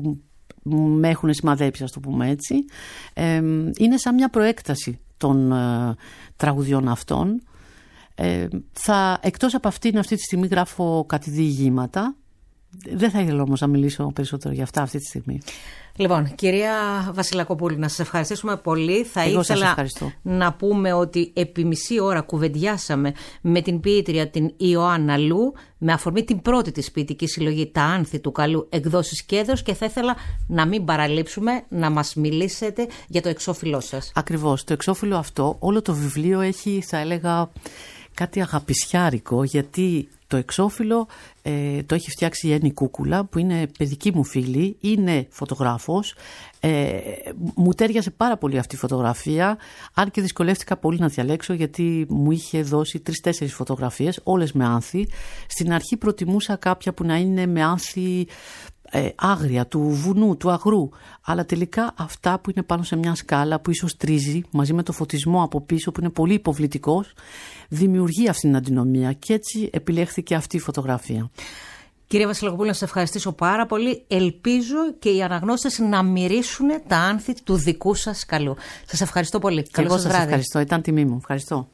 με έχουν σημαδέψει, ας το πούμε έτσι. Είναι σαν μια προέκταση των τραγουδιών αυτών. Εκτός από αυτήν, αυτή τη στιγμή γράφω κάτι διηγήματα Δεν θα ήθελα όμως να μιλήσω περισσότερο για αυτά αυτή τη στιγμή. Λοιπόν, κυρία Βασιλακοπούλου, να σας ευχαριστήσουμε πολύ. Θα ήθελα να πούμε ότι επί μισή ώρα κουβεντιάσαμε με την ποιήτρια την Ιωάννα Λου με αφορμή την πρώτη της ποιητική συλλογή «Τα Άνθη του Καλού», εκδόσεις Κέδρος, και θα ήθελα να μην παραλείψουμε να μας μιλήσετε για το εξώφυλλό σας. Ακριβώς, το εξώφυλλο αυτό, όλο το βιβλίο έχει, θα έλεγα, κάτι αγαπησιάρικο, γιατί το εξώφυλλο το έχει φτιάξει η Έννη Κούκουλα, που είναι παιδική μου φίλη, είναι φωτογράφος. Μου τέριασε πάρα πολύ αυτή η φωτογραφία, αν και δυσκολεύτηκα πολύ να διαλέξω, γιατί μου είχε δώσει 3-4 φωτογραφίες, όλες με άνθη. Στην αρχή προτιμούσα κάποια που να είναι με άνθη άγρια, του βουνού, του αγρού, αλλά τελικά αυτά που είναι πάνω σε μια σκάλα που ίσως τρίζει, μαζί με το φωτισμό από πίσω που είναι πολύ υποβλητικός, δημιουργεί αυτήν την αντινομία, και έτσι επιλέχθηκε αυτή η φωτογραφία. Κύριε Βασιλακοπούλου, να σας ευχαριστήσω πάρα πολύ. Ελπίζω και οι αναγνώστες να μυρίσουν τα άνθη του δικού σας καλού. Σας ευχαριστώ πολύ. Καλό σας βράδυ. Ευχαριστώ, ήταν τιμή μου. Ευχαριστώ.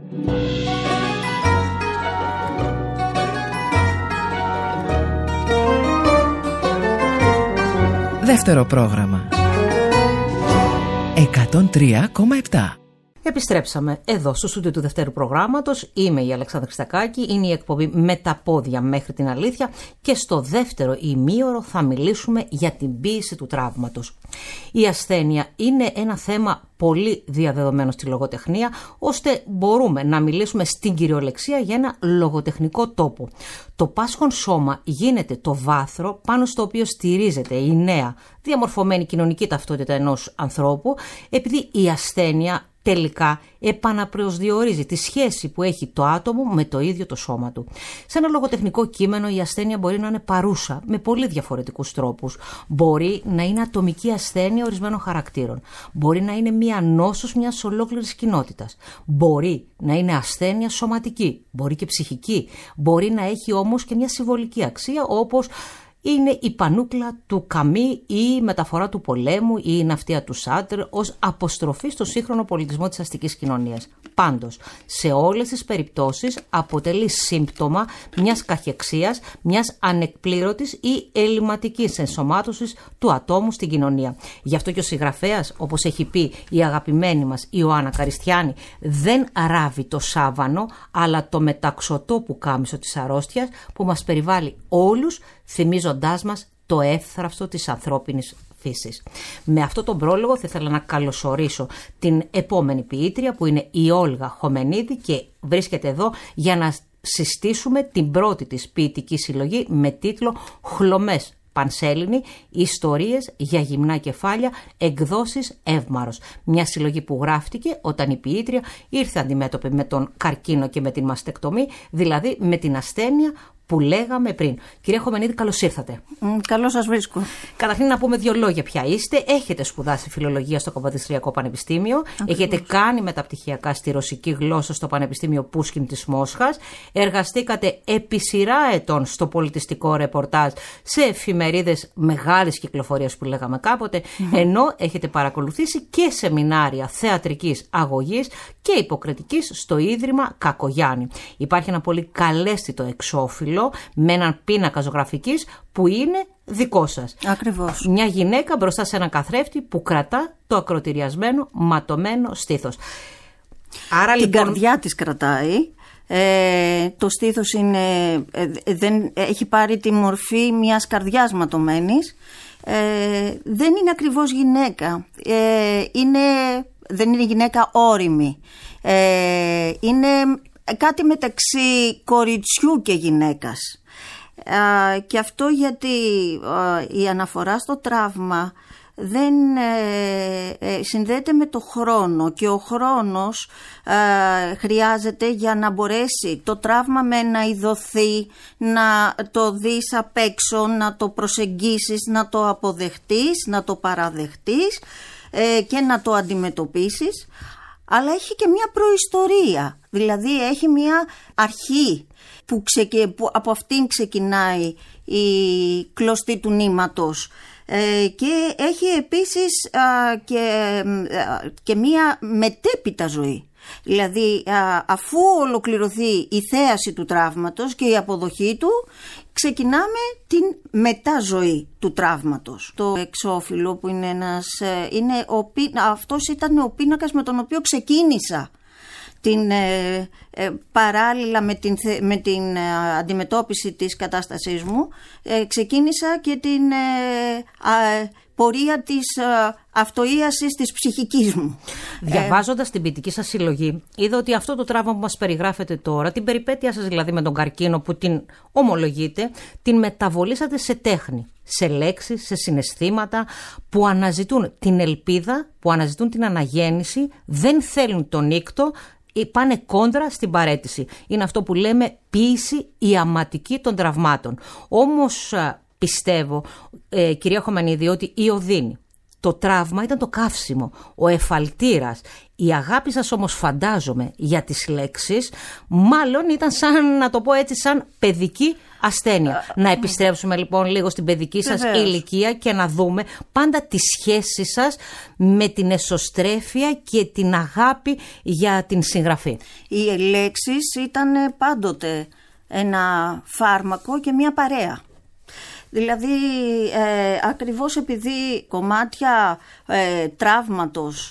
Δεύτερο πρόγραμμα 103,7. Επιστρέψαμε εδώ στο στούντιο του δευτέρου προγράμματος. Είμαι η Αλεξάνδρα Χριστακάκη, είναι η εκπομπή «Με τα πόδια μέχρι την αλήθεια» και στο δεύτερο ημίωρο θα μιλήσουμε για την ποίηση του τραύματος. Η ασθένεια είναι ένα θέμα πολύ διαδεδομένο στη λογοτεχνία, ώστε μπορούμε να μιλήσουμε στην κυριολεξία για ένα λογοτεχνικό τόπο. Το πάσχον σώμα γίνεται το βάθρο πάνω στο οποίο στηρίζεται η νέα διαμορφωμένη κοινωνική ταυτότητα ενός ανθρώπου, επειδή η ασθένεια τελικά επαναπροσδιορίζει τη σχέση που έχει το άτομο με το ίδιο το σώμα του. Σε ένα λογοτεχνικό κείμενο η ασθένεια μπορεί να είναι παρούσα με πολύ διαφορετικούς τρόπους. Μπορεί να είναι ατομική ασθένεια ορισμένων χαρακτήρων. Μπορεί να είναι μία νόσος μιας ολόκληρης κοινότητας. Μπορεί να είναι ασθένεια σωματική. Μπορεί και ψυχική. Μπορεί να έχει όμως και μια συμβολική αξία, όπως είναι η πανούκλα του Καμί ή η μεταφορά του πολέμου ή η ναυτία του Σάρτρ ως αποστροφή στο σύγχρονο πολιτισμό της αστικής κοινωνίας. Πάντως, σε όλες τις περιπτώσεις αποτελεί σύμπτωμα μιας καχεξίας, μιας ανεκπλήρωτης ή ελληματικής ενσωμάτωσης του ατόμου στην κοινωνία. Γι' αυτό και ο συγγραφέας, όπως έχει πει η αγαπημένη μας Ιωάννα Καριστιάνη, δεν ράβει το σάβανο, αλλά το μεταξωτό πουκάμισο της αρρώστιας που μας περιβάλλει όλους, θυμίζοντάς μας το εύθραυστο της ανθρώπινης φύσης. Με αυτό τον πρόλογο θα ήθελα να καλωσορίσω την επόμενη ποιήτρια, που είναι η Όλγα Χομενίδη, και βρίσκεται εδώ για να συστήσουμε την πρώτη της ποιητική συλλογή με τίτλο «Χλωμές Πανσέλινη, ιστορίες για γυμνά κεφάλια, εκδόσεις Εύμαρος». Μια συλλογή που γράφτηκε όταν η ποιήτρια ήρθε αντιμέτωπη με τον καρκίνο και με την μαστεκτομή, δηλαδή με την ασθένεια που λέγαμε πριν. Κυρία Χομενίδη, καλώς ήρθατε. Καλώς σας βρίσκω. Καταρχήν να πούμε δύο λόγια ποια είστε. Έχετε σπουδάσει φιλολογία στο Καποδιστριακό Πανεπιστήμιο. Ακριβώς. Έχετε κάνει μεταπτυχιακά στη ρωσική γλώσσα στο Πανεπιστήμιο Πούσκιν της Μόσχας. Εργαστήκατε επί σειρά ετών στο πολιτιστικό ρεπορτάζ σε εφημερίδες μεγάλης κυκλοφορίας που λέγαμε κάποτε, ενώ έχετε παρακολουθήσει και σεμινάρια θεατρικής αγωγής και υποκριτικής στο Ίδρυμα Κακογιάννη. Υπάρχει ένα πολύ καλέσθητο εξώφυλλο με έναν πίνακα ζωγραφικής που είναι δικό σας. Ακριβώς. Μια γυναίκα μπροστά σε έναν καθρέφτη που κρατά το ακροτηριασμένο ματωμένο στήθος. Άρα, την λοιπόν, καρδιά της κρατάει. Το στήθος έχει πάρει τη μορφή μιας καρδιάς ματωμένης. Δεν είναι ακριβώς γυναίκα. Δεν είναι γυναίκα όριμη. Είναι κάτι μεταξύ κοριτσιού και γυναίκας. Και αυτό γιατί η αναφορά στο τραύμα δεν συνδέεται με το χρόνο, και ο χρόνος χρειάζεται για να μπορέσει το τραύμα να ειδωθεί, να το δεις απ' έξω, να το προσεγγίσεις, να το αποδεχτείς, να το παραδεχτείς και να το αντιμετωπίσεις. Αλλά έχει και μια προϊστορία, δηλαδή έχει μια αρχή που από αυτήν ξεκινάει η κλωστή του νήματος, και έχει επίσης και μια μετέπειτα ζωή. Δηλαδή αφού ολοκληρωθεί η θέαση του τραύματος και η αποδοχή του, ξεκινάμε την μεταζωή του τραύματος. Το εξώφυλλο που είναι αυτός ήταν ο πίνακας με τον οποίο ξεκίνησα παράλληλα με την αντιμετώπιση της κατάστασής μου, ξεκίνησα και την πορεία της αυτοίασης της ψυχικής μου. Διαβάζοντας την ποιητική σας συλλογή, είδα ότι αυτό το τραύμα που μας περιγράφετε τώρα, την περιπέτεια σας δηλαδή με τον καρκίνο που την ομολογείτε, την μεταβολήσατε σε τέχνη, σε λέξεις, σε συναισθήματα που αναζητούν την ελπίδα, που αναζητούν την αναγέννηση, δεν θέλουν τον νύκτο, πάνε κόντρα στην παραίτηση. Είναι αυτό που λέμε ποίηση ιαματική των τραυμάτων. Όμως πιστεύω, κυρία Χωμενίδη, ότι η οδύνη, το τραύμα ήταν το καύσιμο, ο εφαλτήρας. Η αγάπη σας όμως, φαντάζομαι, για τις λέξεις, μάλλον ήταν σαν, να το πω έτσι, σαν παιδική ασθένεια. Να επιστρέψουμε λοιπόν λίγο στην παιδική σας ηλικία και να δούμε πάντα τη σχέση σας με την εσωστρέφεια και την αγάπη για την συγγραφή. Οι λέξεις ήταν πάντοτε ένα φάρμακο και μια παρέα. Δηλαδή ακριβώς επειδή κομμάτια τραύματος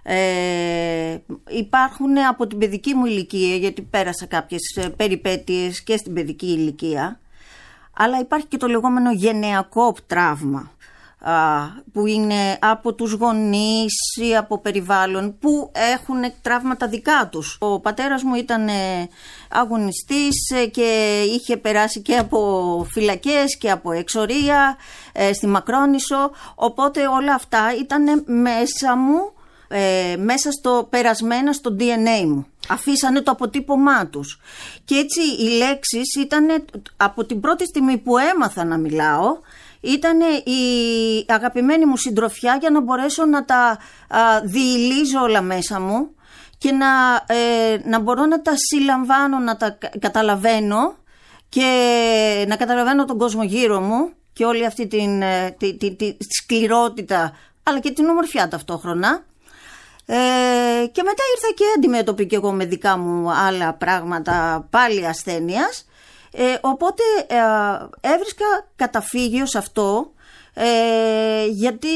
υπάρχουν από την παιδική μου ηλικία, γιατί πέρασα κάποιες περιπέτειες και στην παιδική ηλικία, αλλά υπάρχει και το λεγόμενο γενεακό τραύμα, που είναι από τους γονείς ή από περιβάλλον που έχουν τραύματα δικά τους. Ο πατέρας μου ήταν αγωνιστής και είχε περάσει και από φυλακές και από εξορία στη Μακρόνισσο, οπότε όλα αυτά ήταν μέσα μου, μέσα στο περασμένα στο DNA μου. Αφήσανε το αποτύπωμά τους. Και έτσι οι λέξεις ήταν από την πρώτη στιγμή που έμαθα να μιλάω, ήταν η αγαπημένη μου συντροφιά για να μπορέσω να τα διηλίζω όλα μέσα μου και να μπορώ να τα συλλαμβάνω, να τα καταλαβαίνω και να καταλαβαίνω τον κόσμο γύρω μου και όλη αυτή τη σκληρότητα αλλά και την ομορφιά ταυτόχρονα. Και μετά ήρθα και αντιμέτωπη και εγώ με δικά μου άλλα πράγματα πάλι ασθένειας. Οπότε έβρισκα καταφύγιο σε αυτό, γιατί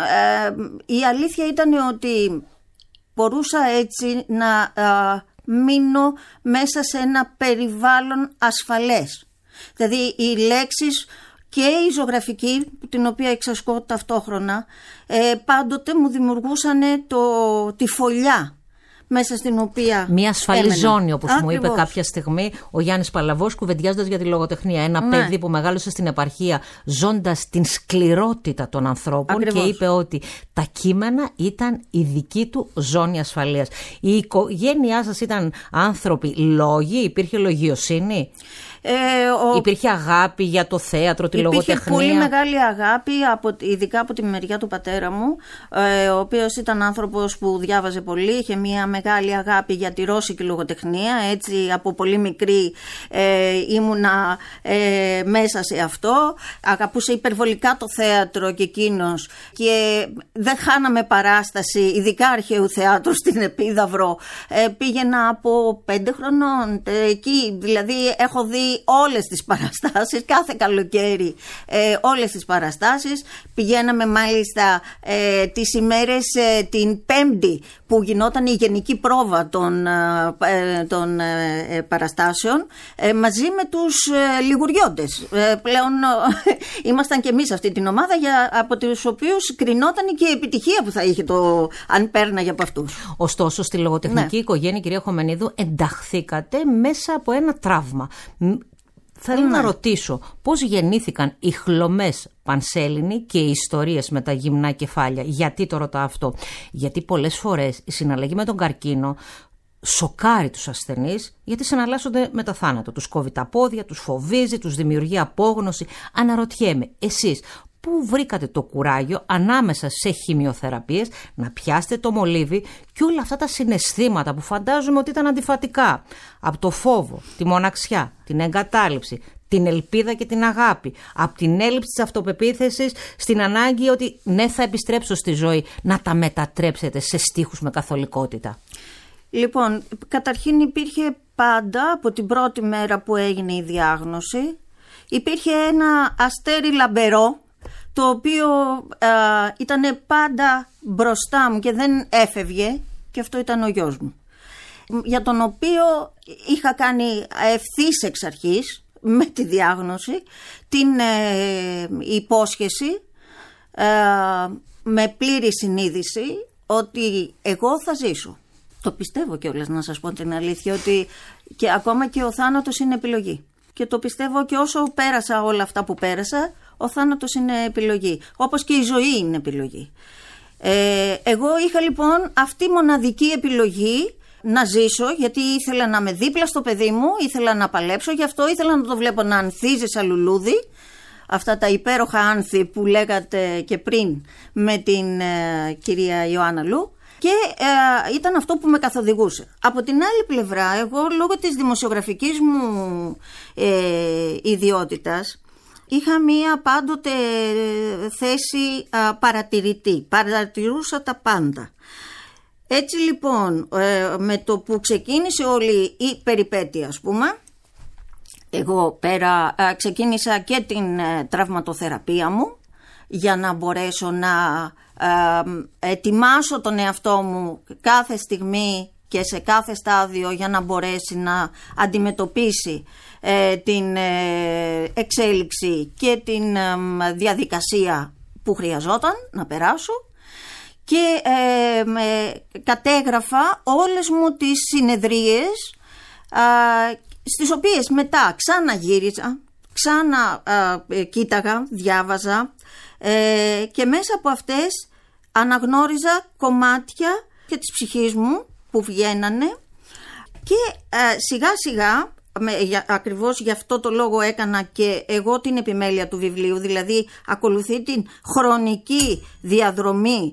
η αλήθεια ήταν ότι μπορούσα έτσι να μείνω μέσα σε ένα περιβάλλον ασφαλές. Δηλαδή οι λέξεις και η ζωγραφική, την οποία εξασκώ ταυτόχρονα, πάντοτε μου δημιουργούσαν τη φωλιά μέσα στην οποία μια ασφαλή ζώνη, όπως μου είπε κάποια στιγμή ο Γιάννης Παλαβός, κουβεντιάζοντας για τη λογοτεχνία. Ένα παιδί που μεγάλωσε στην επαρχία ζώντας την σκληρότητα των ανθρώπων. Ακριβώς. Και είπε ότι τα κείμενα ήταν η δική του ζώνη ασφαλείας. Η οικογένειά σας ήταν άνθρωποι λόγοι, υπήρχε λογιοσύνη? Υπήρχε αγάπη για το θέατρο, τη λογοτεχνία? Υπήρχε πολύ μεγάλη αγάπη, ειδικά από τη μεριά του πατέρα μου, ο οποίος ήταν άνθρωπος που διάβαζε πολύ, είχε μια μεγάλη αγάπη για τη ρώσικη λογοτεχνία, έτσι από πολύ μικρή ήμουνα μέσα σε αυτό. Αγαπούσε υπερβολικά το θέατρο και εκείνος, και δεν χάναμε παράσταση, ειδικά αρχαίου θεάτρου στην Επίδαυρο. Πήγαινα από 5 χρονών εκεί, δηλαδή έχω δει όλες τις παραστάσεις, κάθε καλοκαίρι όλες τις παραστάσεις. Πηγαίναμε μάλιστα τις ημέρες την Πέμπτη που γινόταν η γενική πρόβα των παραστάσεων, μαζί με τους λιγουριώτες. Πλέον ήμασταν και εμείς αυτή την ομάδα, από τους οποίους κρινόταν και η επιτυχία που θα είχε αν πέρναγε από αυτούς. Ωστόσο, στη λογοτεχνική οικογένεια, κυρία Χωμενίδου, ενταχθήκατε μέσα από ένα τραύμα. Θέλω να ρωτήσω πώς γεννήθηκαν οι χλωμές πανσέλινοι και οι ιστορίες με τα γυμνά κεφάλια. Γιατί το ρωτάω αυτό? Γιατί πολλές φορές η συναλλαγή με τον καρκίνο σοκάρει τους ασθενείς, γιατί συναλλάσσονται με το θάνατο. Τους κόβει τα πόδια, τους φοβίζει, τους δημιουργεί απόγνωση. Αναρωτιέμαι, εσείς πού βρήκατε το κουράγιο ανάμεσα σε χημειοθεραπείες να πιάσετε το μολύβι και όλα αυτά τα συναισθήματα που φαντάζομαι ότι ήταν αντιφατικά, από το φόβο, τη μοναξιά, την εγκατάλειψη, την ελπίδα και την αγάπη, από την έλλειψη της αυτοπεποίθησης στην ανάγκη ότι ναι, θα επιστρέψω στη ζωή, να τα μετατρέψετε σε στίχους με καθολικότητα? Λοιπόν, καταρχήν υπήρχε πάντα από την πρώτη μέρα που έγινε η διάγνωση, υπήρχε ένα αστέρι λαμπερό, το οποίο ήταν πάντα μπροστά μου και δεν έφευγε, και αυτό ήταν ο γιος μου, για τον οποίο είχα κάνει ευθύς εξ αρχής με τη διάγνωση την υπόσχεση με πλήρη συνείδηση ότι εγώ θα ζήσω. Το πιστεύω κιόλας, να σας πω την αλήθεια, ότι και ακόμα και ο θάνατος είναι επιλογή. Και το πιστεύω και όσο πέρασα όλα αυτά που πέρασα, ο θάνατος είναι επιλογή. Όπως και η ζωή είναι επιλογή. Εγώ είχα λοιπόν αυτή η μοναδική επιλογή να ζήσω, γιατί ήθελα να είμαι δίπλα στο παιδί μου, ήθελα να παλέψω, γι' αυτό ήθελα να το βλέπω να ανθίζει σαν λουλούδι. Αυτά τα υπέροχα άνθη που λέγατε και πριν με την κυρία Ιωάννα Λου. Και ήταν αυτό που με καθοδηγούσε. Από την άλλη πλευρά, εγώ λόγω της δημοσιογραφικής μου ιδιότητας είχα μία πάντοτε θέση παρατηρητή. Παρατηρούσα τα πάντα. Έτσι λοιπόν, με το που ξεκίνησε όλη η περιπέτεια, ας πούμε, εγώ ξεκίνησα και την τραυματοθεραπεία μου για να μπορέσω να ετοιμάσω τον εαυτό μου κάθε στιγμή και σε κάθε στάδιο για να μπορέσει να αντιμετωπίσει την εξέλιξη και την διαδικασία που χρειαζόταν να περάσω, και κατέγραφα όλες μου τις συνεδρίες, στις οποίες μετά ξαναγύριζα, κοίταγα, διάβαζα, και μέσα από αυτές αναγνώριζα κομμάτια και της ψυχής μου που βγαίνανε, και σιγά σιγά, ακριβώς γι' αυτό το λόγο έκανα και εγώ την επιμέλεια του βιβλίου, δηλαδή ακολουθεί την χρονική διαδρομή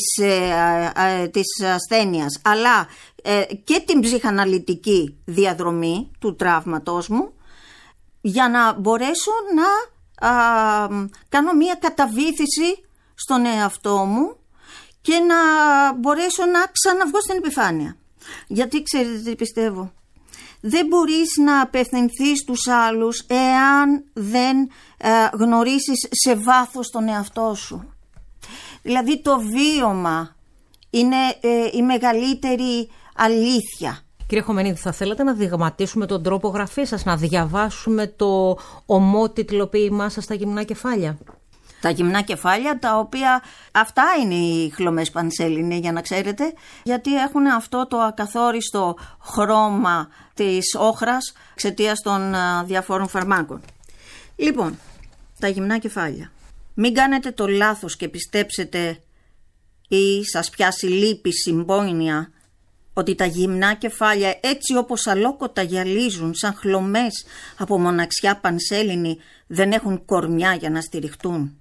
της ασθένειας, αλλά και την ψυχαναλυτική διαδρομή του τραύματός μου, για να μπορέσω να κάνω μία καταβήθηση στον εαυτό μου και να μπορέσω να ξαναβγώ στην επιφάνεια. Γιατί ξέρετε τι πιστεύω? Δεν μπορείς να απευθυνθείς στους άλλους εάν δεν γνωρίσεις σε βάθος τον εαυτό σου. Δηλαδή το βίωμα είναι η μεγαλύτερη αλήθεια. Κύριε Χωμενίδη, θα θέλατε να δειγματίσουμε τον τρόπο γραφής σας, να διαβάσουμε το ομότιτλο ποίημά σας στα γυμνά κεφάλια? Τα γυμνά κεφάλια, τα οποία αυτά είναι οι χλωμές πανσέλινε, για να ξέρετε, γιατί έχουν αυτό το ακαθόριστο χρώμα της όχρας εξαιτίας των διαφόρων φαρμάκων. Λοιπόν, τα γυμνά κεφάλια. Μην κάνετε το λάθος και πιστέψετε ή σας πιάσει λύπη, συμπόνια, ότι τα γυμνά κεφάλια, έτσι όπως αλόκοτα γυαλίζουν σαν χλωμές από μοναξιά πανσέλινη, δεν έχουν κορμιά για να στηριχτούν.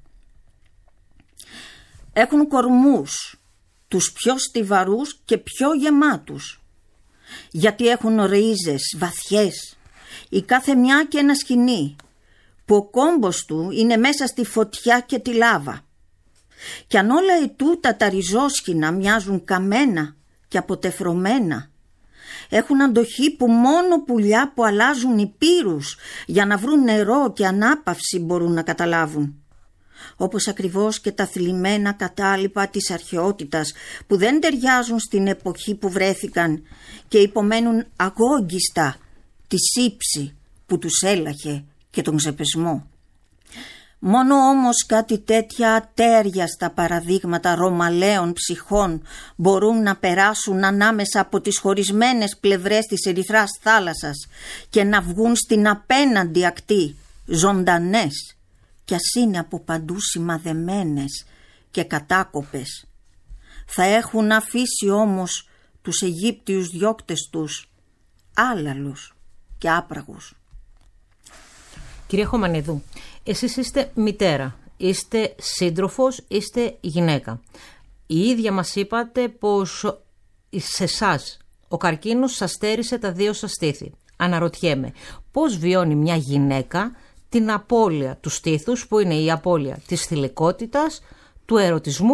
Έχουν κορμούς, τους πιο στιβαρούς και πιο γεμάτους, γιατί έχουν ρίζες βαθιές, η κάθε μια και ένα σκοινί, που ο κόμπος του είναι μέσα στη φωτιά και τη λάβα. Κι αν όλα ετούτα τα ριζόσχηνα μοιάζουν καμένα και αποτεφρωμένα, έχουν αντοχή που μόνο πουλιά που αλλάζουν υπήρους για να βρουν νερό και ανάπαυση μπορούν να καταλάβουν. Όπως ακριβώς και τα θλιμμένα κατάλοιπα της αρχαιότητας που δεν ταιριάζουν στην εποχή που βρέθηκαν και υπομένουν αγόγγιστα τη σύψη που τους έλαχε και τον ξεπεσμό. Μόνο όμως κάτι τέτοια ατέριαστα παραδείγματα ρωμαλαίων ψυχών μπορούν να περάσουν ανάμεσα από τις χωρισμένες πλευρές της ερυθράς θάλασσας και να βγουν στην απέναντι ακτή ζωντανές, κι ας είναι από παντού σημαδεμένες και κατάκοπες. Θα έχουν αφήσει όμως τους Αιγύπτιους διώκτες τους άλαλους και άπραγους. Κυρία Χωμανιδού, εσείς είστε μητέρα, είστε σύντροφος, είστε γυναίκα. Η ίδια μας είπατε πως σε εσάς ο καρκίνος σας στέρισε τα δύο σας στήθη. Αναρωτιέμαι, πώς βιώνει μια γυναίκα την απώλεια του στήθους, που είναι η απώλεια της θηλυκότητας, του ερωτισμού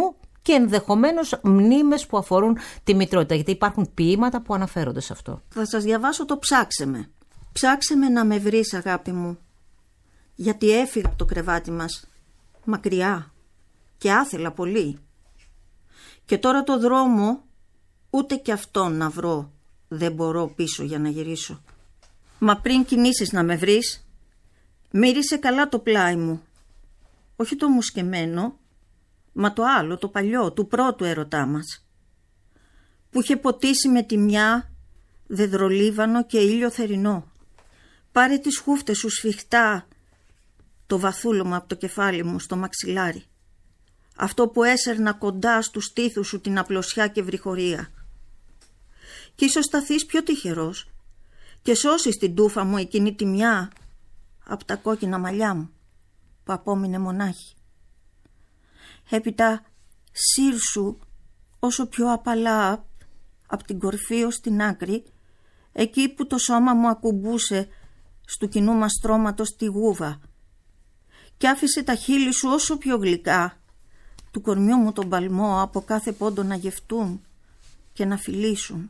και ενδεχομένως μνήμες που αφορούν τη μητρότητα, γιατί υπάρχουν ποίηματα που αναφέρονται σε αυτό. Θα σας διαβάσω το «Ψάξε με». «Ψάξε με να με βρεις, αγάπη μου, γιατί έφυγα από το κρεβάτι μας, μακριά και άθελα πολύ. Και τώρα το δρόμο ούτε κι αυτόν να βρω δεν μπορώ πίσω για να γυρίσω. Μα πριν κινήσεις να με βρεις, μύρισε καλά το πλάι μου, όχι το μουσκεμένο, μα το άλλο, το παλιό, του πρώτου έρωτά μας, που είχε ποτίσει με τη μια δεδρολίβανο και ήλιο θερινό. Πάρε τις χούφτες σου σφιχτά, το βαθούλωμα από το κεφάλι μου στο μαξιλάρι, αυτό που έσερνα κοντά στου στήθους σου την απλωσιά και βρυχωρία. Κι ίσως σταθείς πιο τυχερός και σώσεις την τούφα μου εκείνη τη μια από τα κόκκινα μαλλιά μου που απόμεινε μονάχη. Έπειτα σύρσου όσο πιο απαλά από την κορφή ως την άκρη, εκεί που το σώμα μου ακουμπούσε στου κοινού μας στρώματος τη γούβα, και άφησε τα χείλη σου όσο πιο γλυκά, του κορμιού μου τον παλμό από κάθε πόντο να γευτούν και να φιλήσουν.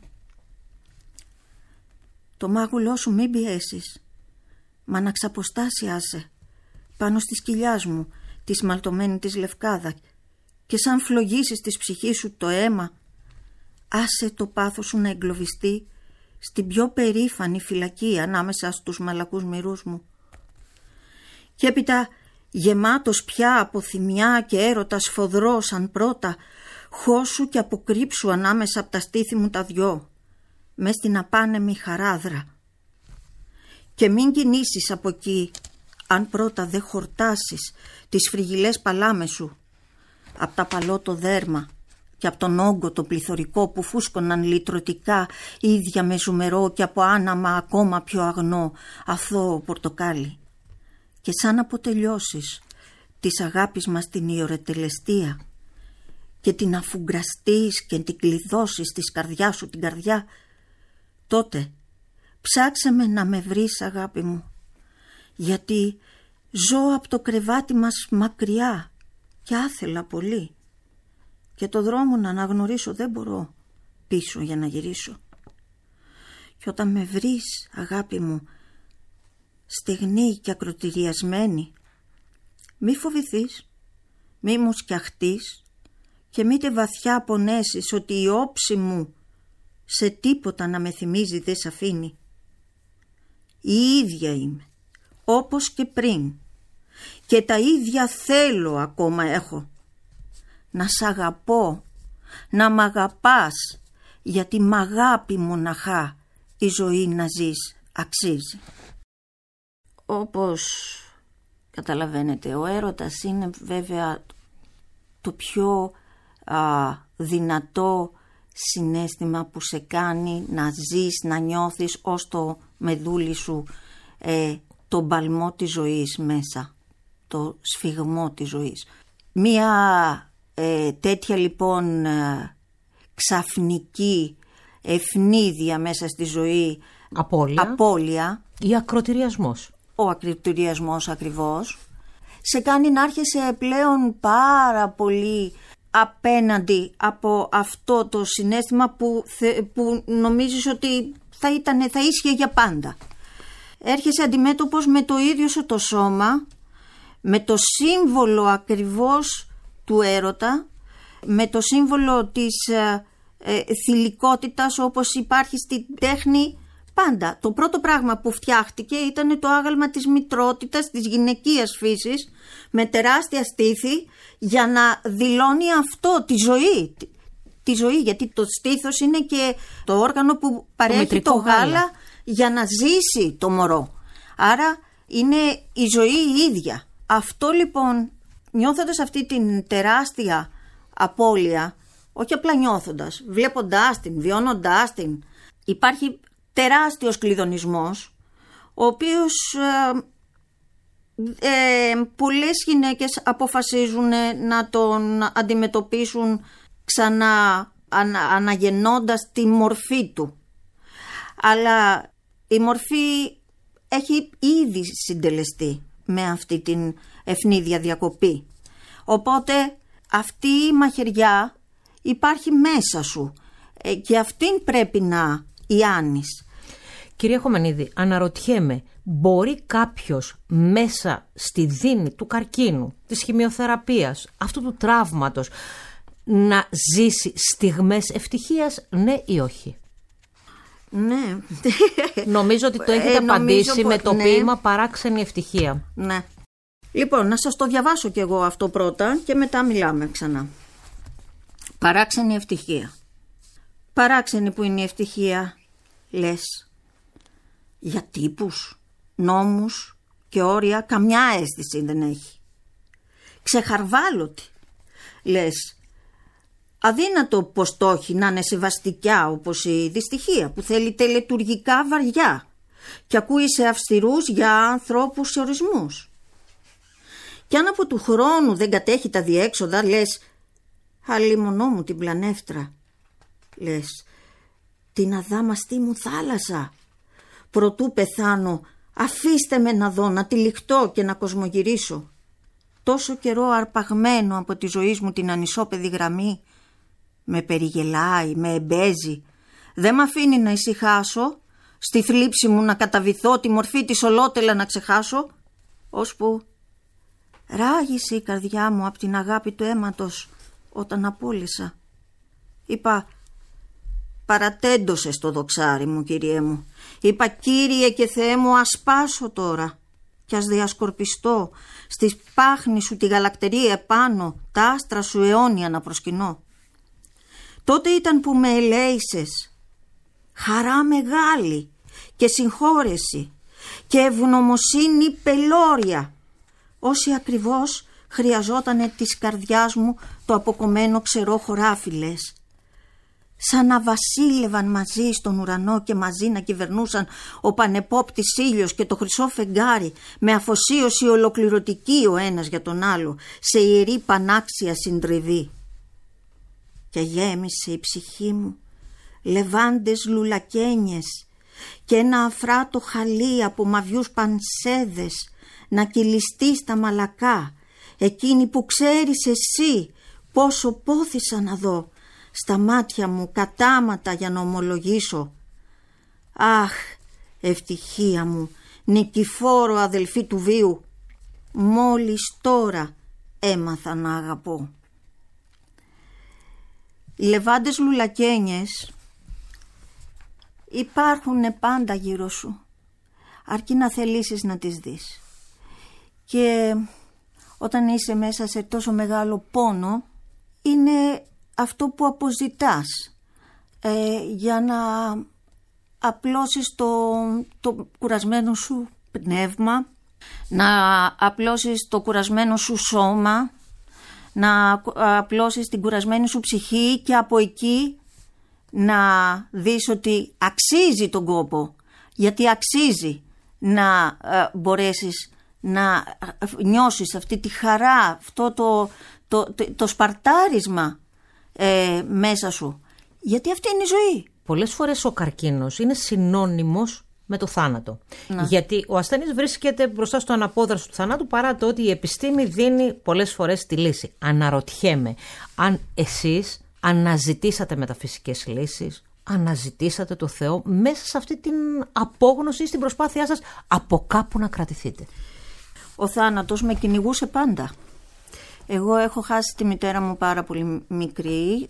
Το μάγουλό σου μην πιέσεις, μα να ξαποστάσει άσε πάνω στη σκυλιά μου τη σμαλτωμένη της λευκάδα, και σαν φλογίσεις της ψυχής σου το αίμα, άσε το πάθος σου να εγκλωβιστεί στην πιο περήφανη φυλακή ανάμεσα στους μαλακούς μυρούς μου. Και έπειτα, γεμάτος πια από θυμιά και έρωτα σφοδρό σαν πρώτα, χώσου και αποκρύψου ανάμεσα από τα στήθη μου τα δυο, μες στην απάνεμη χαράδρα. Και μην κινήσεις από εκεί, αν πρώτα δεν χορτάσεις τις φρυγιλές παλάμες σου, απ' τα παλό το δέρμα και απ' τον όγκο το πληθωρικό που φούσκωναν λυτρωτικά ίδια με ζουμερό και από άναμα ακόμα πιο αγνό αθώο πορτοκάλι. Και σαν αποτελειώσεις της αγάπης μας την ιωρετελεστία και την αφουγκραστείς και την κλειδώσεις της καρδιάς σου την καρδιά, τότε ψάξε με να με βρεις, αγάπη μου, γιατί ζω από το κρεβάτι μας μακριά και άθελα πολύ, και το δρόμο να αναγνωρίσω δεν μπορώ πίσω για να γυρίσω. Και όταν με βρεις, αγάπη μου, στεγνή και ακροτηριασμένη, μη φοβηθείς, μη μου σκιαχτείς και μήτε βαθιά πονέσεις ότι η όψη μου σε τίποτα να με θυμίζει δεν σ' αφήνει. Η ίδια είμαι, όπως και πριν, και τα ίδια θέλω ακόμα έχω. Να σ' αγαπώ, να μ' αγαπάς, γιατί μ' αγάπη μοναχά η ζωή να ζεις αξίζει. Όπως καταλαβαίνετε, ο έρωτας είναι βέβαια το πιο δυνατό συναίσθημα που σε κάνει να ζεις, να νιώθεις ως το μεδούλι σου τον παλμό της ζωής μέσα, το σφιγμό της ζωής. Μία τέτοια λοιπόν ξαφνική ευνίδια μέσα στη ζωή, απώλεια ή ακροτηριασμός. Ο ακροτηριασμός ακριβώς σε κάνει να άρχεσαι πλέον πάρα πολύ απέναντι από αυτό το συναίσθημα που νομίζεις ότι θα ίσχυε για πάντα. Έρχεσαι αντιμέτωπος με το ίδιο σου το σώμα, με το σύμβολο ακριβώς του έρωτα, με το σύμβολο της θηλυκότητας όπως υπάρχει στη τέχνη πάντα. Το πρώτο πράγμα που φτιάχτηκε ήταν το άγαλμα της μητρότητας, της γυναικείας φύσης, με τεράστια στήθη, για να δηλώνει αυτό, τη ζωή. Τη ζωή, γιατί το στήθος είναι και το όργανο που παρέχει το γάλα για να ζήσει το μωρό. Άρα είναι η ζωή η ίδια. Αυτό λοιπόν, νιώθοντας αυτή την τεράστια απώλεια, όχι απλά νιώθοντας, βλέποντάς την, βιώνοντάς την, υπάρχει τεράστιος κλειδονισμός, ο οποίος πολλές γυναίκες αποφασίζουν να τον αντιμετωπίσουν ξανά αναγεννώντας τη μορφή του. Αλλά η μορφή έχει ήδη συντελεστεί με αυτή την ευνίδια διακοπή. Οπότε αυτή η μαχαιριά υπάρχει μέσα σου και αυτήν πρέπει να ιάνεις. Κυρία Χωμενίδη, αναρωτιέμαι, μπορεί κάποιος μέσα στη δίνη του καρκίνου, της χημειοθεραπείας, αυτού του τραύματος, να ζήσει στιγμές ευτυχίας, ναι ή όχι? Ναι. Νομίζω ότι το έχετε απαντήσει με το ποίημα «Παράξενη ευτυχία». Ναι. Λοιπόν, να σας το διαβάσω κι εγώ αυτό πρώτα και μετά μιλάμε ξανά. Παράξενη ευτυχία. Παράξενη που είναι η ευτυχία, λες. Για τύπους, νόμους και όρια καμιά αίσθηση δεν έχει. Ξεχαρβάλωτη, λες. Αδύνατο πως το έχει να είναι σεβαστικιά όπως η δυστυχία που θέλει τελετουργικά βαριά και ακούει σε αυστηρούς για ανθρώπους ορισμούς. Κι αν από του χρόνου δεν κατέχει τα διέξοδα, λες, αλίμονό μου την πλανεύτρα, λες, την αδάμαστή μου θάλασσα, προτού πεθάνω, αφήστε με να δω, να τυλιχτώ και να κοσμογυρίσω. Τόσο καιρό αρπαγμένο από τη ζωή μου την ανισόπεδη γραμμή, με περιγελάει, με εμπέζει, δεν μ' αφήνει να ησυχάσω, στη θλίψη μου να καταβηθώ, τη μορφή της ολότελα να ξεχάσω, ώσπου ράγισε η καρδιά μου από την αγάπη του αίματος όταν απόλυσα. Είπα, παρατέντωσε στο δοξάρι μου, Κύριε μου. Είπα, Κύριε και Θεέ μου, ας πάσω τώρα κι ας διασκορπιστώ στη πάχνη σου τη γαλακτερία επάνω, τα άστρα σου αιώνια να προσκυνώ. Τότε ήταν που με ελέησες, χαρά μεγάλη και συγχώρεση και ευγνωμοσύνη πελώρια, όσοι ακριβώς χρειαζότανε της καρδιάς μου το αποκομμένο ξερό χωράφι, λες. Σαν να βασίλευαν μαζί στον ουρανό και μαζί να κυβερνούσαν ο πανεπόπτης ήλιος και το χρυσό φεγγάρι, με αφοσίωση ολοκληρωτική ο ένας για τον άλλο, σε ιερή πανάξια συντριβή. Και γέμισε η ψυχή μου λεβάντες λουλακένιες και ένα αφράτο χαλί από μαβιούς πανσέδες να κυλιστεί στα μαλακά, εκείνη που ξέρεις εσύ πόσο πόθησα να δω στα μάτια μου κατάματα για να ομολογήσω. Αχ, ευτυχία μου, νικηφόρο αδελφή του βίου, μόλις τώρα έμαθα να αγαπώ. Οι λεβάντες λουλακένιες υπάρχουν πάντα γύρω σου, αρκεί να θελήσεις να τις δεις. Και όταν είσαι μέσα σε τόσο μεγάλο πόνο, είναι αυτό που αποζητάς για να απλώσεις το κουρασμένο σου πνεύμα, να απλώσεις το κουρασμένο σου σώμα, να απλώσεις την κουρασμένη σου ψυχή και από εκεί να δεις ότι αξίζει τον κόπο, γιατί αξίζει να μπορέσεις να νιώσεις αυτή τη χαρά, αυτό το σπαρτάρισμα μέσα σου, γιατί αυτή είναι η ζωή. Πολλές φορές ο καρκίνος είναι συνώνυμος με το θάνατο. Γιατί ο ασθενής βρίσκεται μπροστά στο αναπόδραστο του θανάτου, παρά το ότι η επιστήμη δίνει πολλές φορές τη λύση. Αναρωτιέμαι αν εσείς αναζητήσατε μεταφυσικές λύσεις, αναζητήσατε το Θεό μέσα σε αυτή την απόγνωση, στην προσπάθειά σας από κάπου να κρατηθείτε. Ο θάνατος με κυνηγούσε πάντα. Εγώ έχω χάσει τη μητέρα μου πάρα πολύ μικρή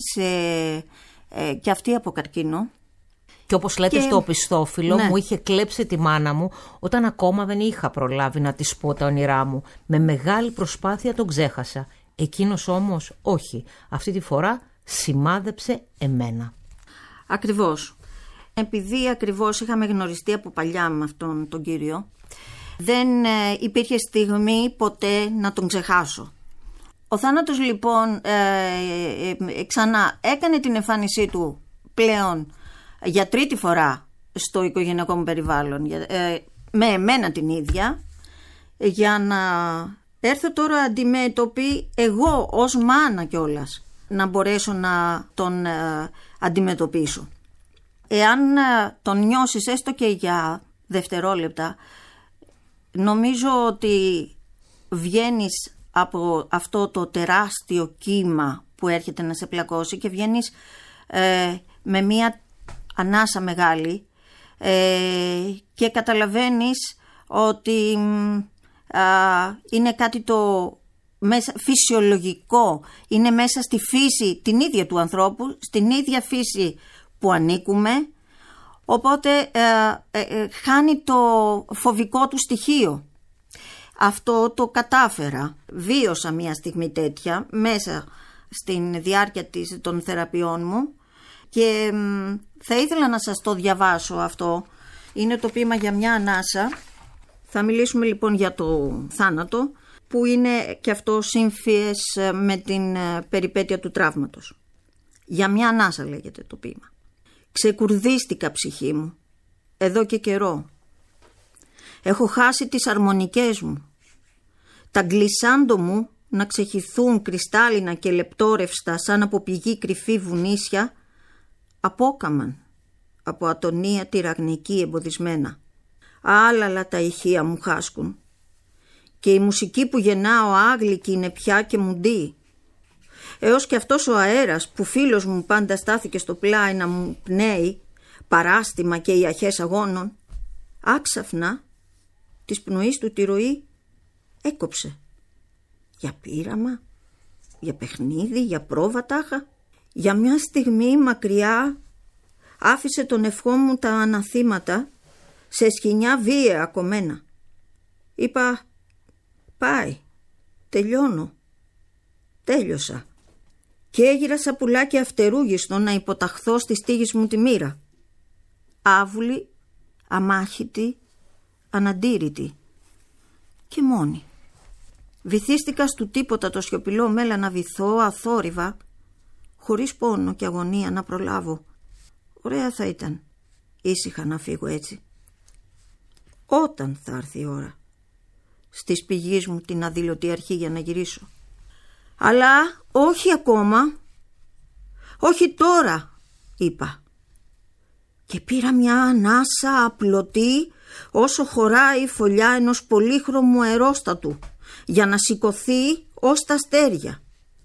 και αυτή από καρκίνο. Και όπως λέτε στο οπισθόφυλλο, μου είχε κλέψει τη μάνα μου όταν ακόμα δεν είχα προλάβει να της πω τα όνειρά μου. Με μεγάλη προσπάθεια τον ξέχασα. Εκείνος όμως όχι. Αυτή τη φορά σημάδεψε εμένα. Ακριβώς. Επειδή ακριβώς είχαμε γνωριστεί από παλιά με αυτόν τον κύριο, δεν υπήρχε στιγμή ποτέ να τον ξεχάσω. Ο θάνατος λοιπόν ξανά έκανε την εμφάνισή του πλέον για τρίτη φορά στο οικογενειακό μου περιβάλλον, με εμένα την ίδια, για να έρθω τώρα αντιμέτωπη εγώ ως μάνα κιόλας, να μπορέσω να τον αντιμετωπίσω. Εάν τον νιώσεις έστω και για δευτερόλεπτα, νομίζω ότι βγαίνεις από αυτό το τεράστιο κύμα που έρχεται να σε πλακώσει και βγαίνεις με μία ανάσα μεγάλη και καταλαβαίνεις ότι είναι κάτι το μέσα, φυσιολογικό, είναι μέσα στη φύση την ίδια του ανθρώπου, στην ίδια φύση που ανήκουμε, οπότε χάνει το φοβικό του στοιχείο. Αυτό το κατάφερα, βίωσα μια στιγμή τέτοια μέσα στην διάρκεια των θεραπείων μου και θα ήθελα να σας το διαβάσω αυτό. Είναι το ποίημα για μια ανάσα. Θα μιλήσουμε λοιπόν για το θάνατο, που είναι και αυτό σύμφιες με την περιπέτεια του τραύματος. Για μια ανάσα λέγεται το ποίημα. Ξεκουρδίστηκα ψυχή μου, εδώ και καιρό. Έχω χάσει τις αρμονικές μου. Τα γκλισάντο μου να ξεχυθούν κρυστάλλινα και λεπτόρευστα σαν από πηγή κρυφή βουνίσια, απόκαμαν από ατονία τυραγνική εμποδισμένα. Άλαλα τα ηχεία μου χάσκουν και η μουσική που γεννάω άγλικη είναι πια και μουντή. Έως και αυτός ο αέρας που φίλος μου πάντα στάθηκε στο πλάι να μου πνέει παράστημα και οι αχές αγώνων, άξαφνα της πνοής του τη ροή έκοψε. Για πείραμα, για παιχνίδι, για πρόβα τάχα. Για μια στιγμή μακριά άφησε τον ευχό μου τα αναθήματα σε σκοινιά βίαια κομμένα. Είπα, πάει, τελειώνω, τέλειωσα. Και έγιρα σαν πουλάκι αυτερούγιστο να υποταχθώ στη στίγη μου τη μοίρα. Άβουλη, αμάχητη, αναντήρητη και μόνη. Βυθίστηκα στου τίποτα το σιωπηλό μέλα να βυθώ αθόρυβα, χωρίς πόνο και αγωνία να προλάβω. Ωραία θα ήταν ήσυχα να φύγω έτσι. Όταν θα έρθει η ώρα, στις πηγής μου την αδήλωτη αρχή για να γυρίσω. Αλλά όχι ακόμα, όχι τώρα, είπα. Και πήρα μια ανάσα απλωτή όσο χωράει η φωλιά ενός πολύχρωμου αερόστατου για να σηκωθεί ως τα αστέρια.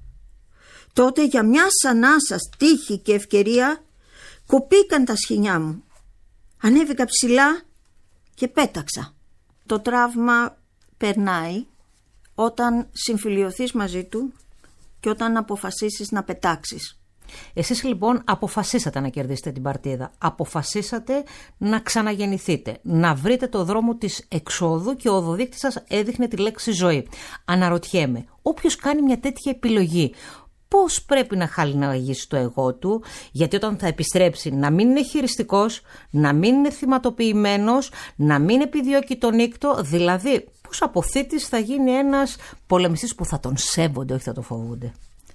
Τότε για μια ανάσας τύχη και ευκαιρία κοπήκαν τα σχοινιά μου. Ανέβηκα ψηλά και πέταξα. Το τραύμα περνάει όταν συμφιλιωθείς μαζί του και όταν αποφασίσεις να πετάξεις. Εσείς λοιπόν αποφασίσατε να κερδίσετε την παρτίδα. Αποφασίσατε να ξαναγεννηθείτε, να βρείτε το δρόμο της εξόδου και ο οδοδείκτης σας έδειχνε τη λέξη ζωή. Αναρωτιέμαι, όποιος κάνει μια τέτοια επιλογή, πώς πρέπει να χαλιναγήσει το εγώ του, γιατί όταν θα επιστρέψει να μην είναι χειριστικός, να μην είναι θυματοποιημένος, να μην επιδιώκει τον νύκτο, δηλαδή πώς αποθήτης θα γίνει ένας πολεμιστής που θα τον σέβονται, όχι θα τον φοβούνται.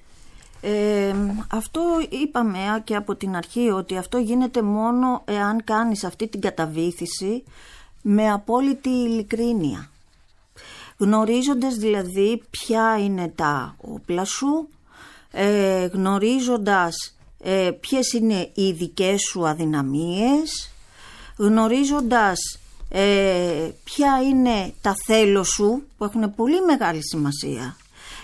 Αυτό είπαμε και από την αρχή, ότι αυτό γίνεται μόνο εάν κάνεις αυτή την καταβήθηση με απόλυτη ειλικρίνεια, γνωρίζοντας δηλαδή ποια είναι τα όπλα σου, γνωρίζοντας ποιες είναι οι δικές σου αδυναμίες, γνωρίζοντας ποια είναι τα θέλω σου που έχουν πολύ μεγάλη σημασία.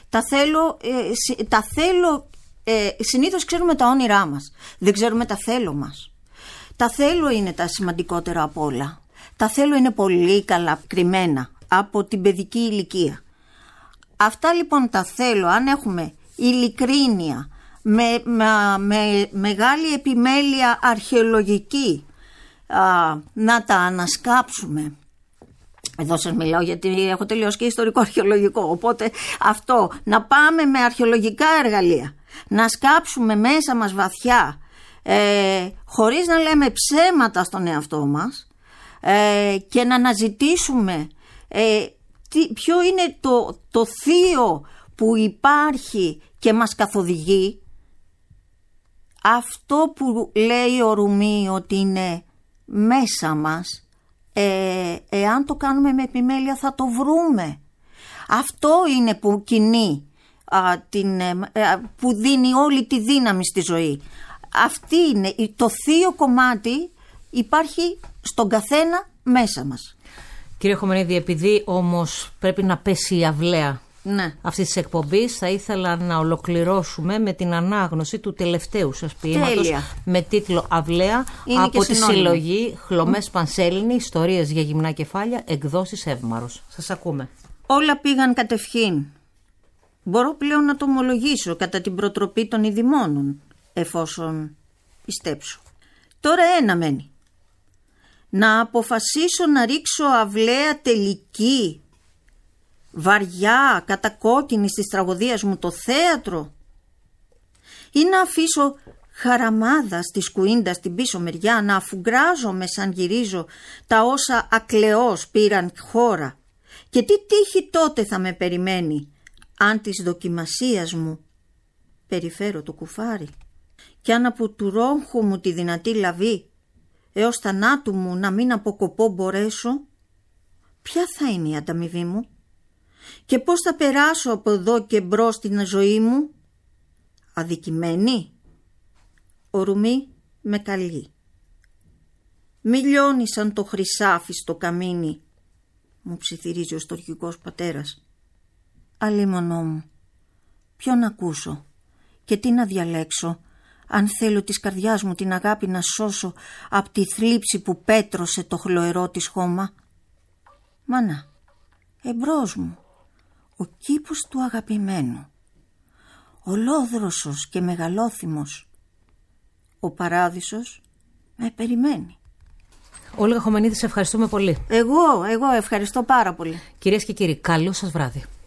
Τα θέλω συνήθως ξέρουμε τα όνειρά μας, δεν ξέρουμε τα θέλω μας. Τα θέλω είναι τα σημαντικότερα απ' όλα. Τα θέλω είναι πολύ καλά κρυμμένα από την παιδική ηλικία. Αυτά λοιπόν τα θέλω, αν έχουμε ειλικρίνεια με μεγάλη επιμέλεια αρχαιολογική, να τα ανασκάψουμε. Εδώ σας μιλάω γιατί έχω τελειώσει και ιστορικό αρχαιολογικό, οπότε αυτό, να πάμε με αρχαιολογικά εργαλεία, να σκάψουμε μέσα μας βαθιά, χωρίς να λέμε ψέματα στον εαυτό μας, και να αναζητήσουμε ποιο είναι το θείο που υπάρχει και μας καθοδηγεί. Αυτό που λέει ο Ρουμί ότι είναι μέσα μας, εάν το κάνουμε με επιμέλεια θα το βρούμε. Αυτό είναι που κινεί, που δίνει όλη τη δύναμη στη ζωή. Αυτή είναι, το θείο κομμάτι υπάρχει στον καθένα μέσα μας. Κύριε Χομενίδη, επειδή όμως πρέπει να πέσει η αυλαία Ναι. Αυτής της εκπομπής θα ήθελα να ολοκληρώσουμε με την ανάγνωση του τελευταίου σας ποίηματος με τίτλο «Αυλαία» από τη συλλογή Χλωμές Πανσέλινη, ιστορίες για γυμνά κεφάλια, εκδόσεις Εύμαρος. Σας ακούμε. Όλα πήγαν κατευχήν. Μπορώ πλέον να το ομολογήσω κατά την προτροπή των ειδημόνων, εφόσον πιστέψω. Τώρα ένα μένει. Να αποφασίσω να ρίξω αυλαία τελική, βαριά, κατακόκκινη της τραγωδίας μου το θέατρο, ή να αφήσω χαραμάδα στη σκουίντα στην πίσω μεριά, να αφουγκράζομαι σαν γυρίζω τα όσα ακλεώς πήραν χώρα, και τι τύχη τότε θα με περιμένει αν της δοκιμασίας μου περιφέρω το κουφάρι, κι αν από του ρόγχου μου τη δυνατή λαβή έως θανάτου μου να μην αποκοπώ μπορέσω, ποια θα είναι η ανταμοιβή μου και πώς θα περάσω από εδώ και μπρος την ζωή μου? Αδικημένη? Ορουμή με καλή. Μη λιώνει σαν το χρυσάφι στο καμίνι, μου ψιθυρίζει ο στοργικός πατέρας. Αλίμονό μου, ποιον να ακούσω και τι να διαλέξω, αν θέλω της καρδιάς μου την αγάπη να σώσω απ' τη θλίψη που πέτρωσε το χλωερό της χώμα? Μάνα, εμπρός μου, ο κήπος του αγαπημένου, ολόδροσος και μεγαλόθυμος, ο παράδεισος με περιμένει. Όλγα Χωμενίδη, σε ευχαριστούμε πολύ. Εγώ ευχαριστώ πάρα πολύ. Κυρίες και κύριοι, καλό σας βράδυ.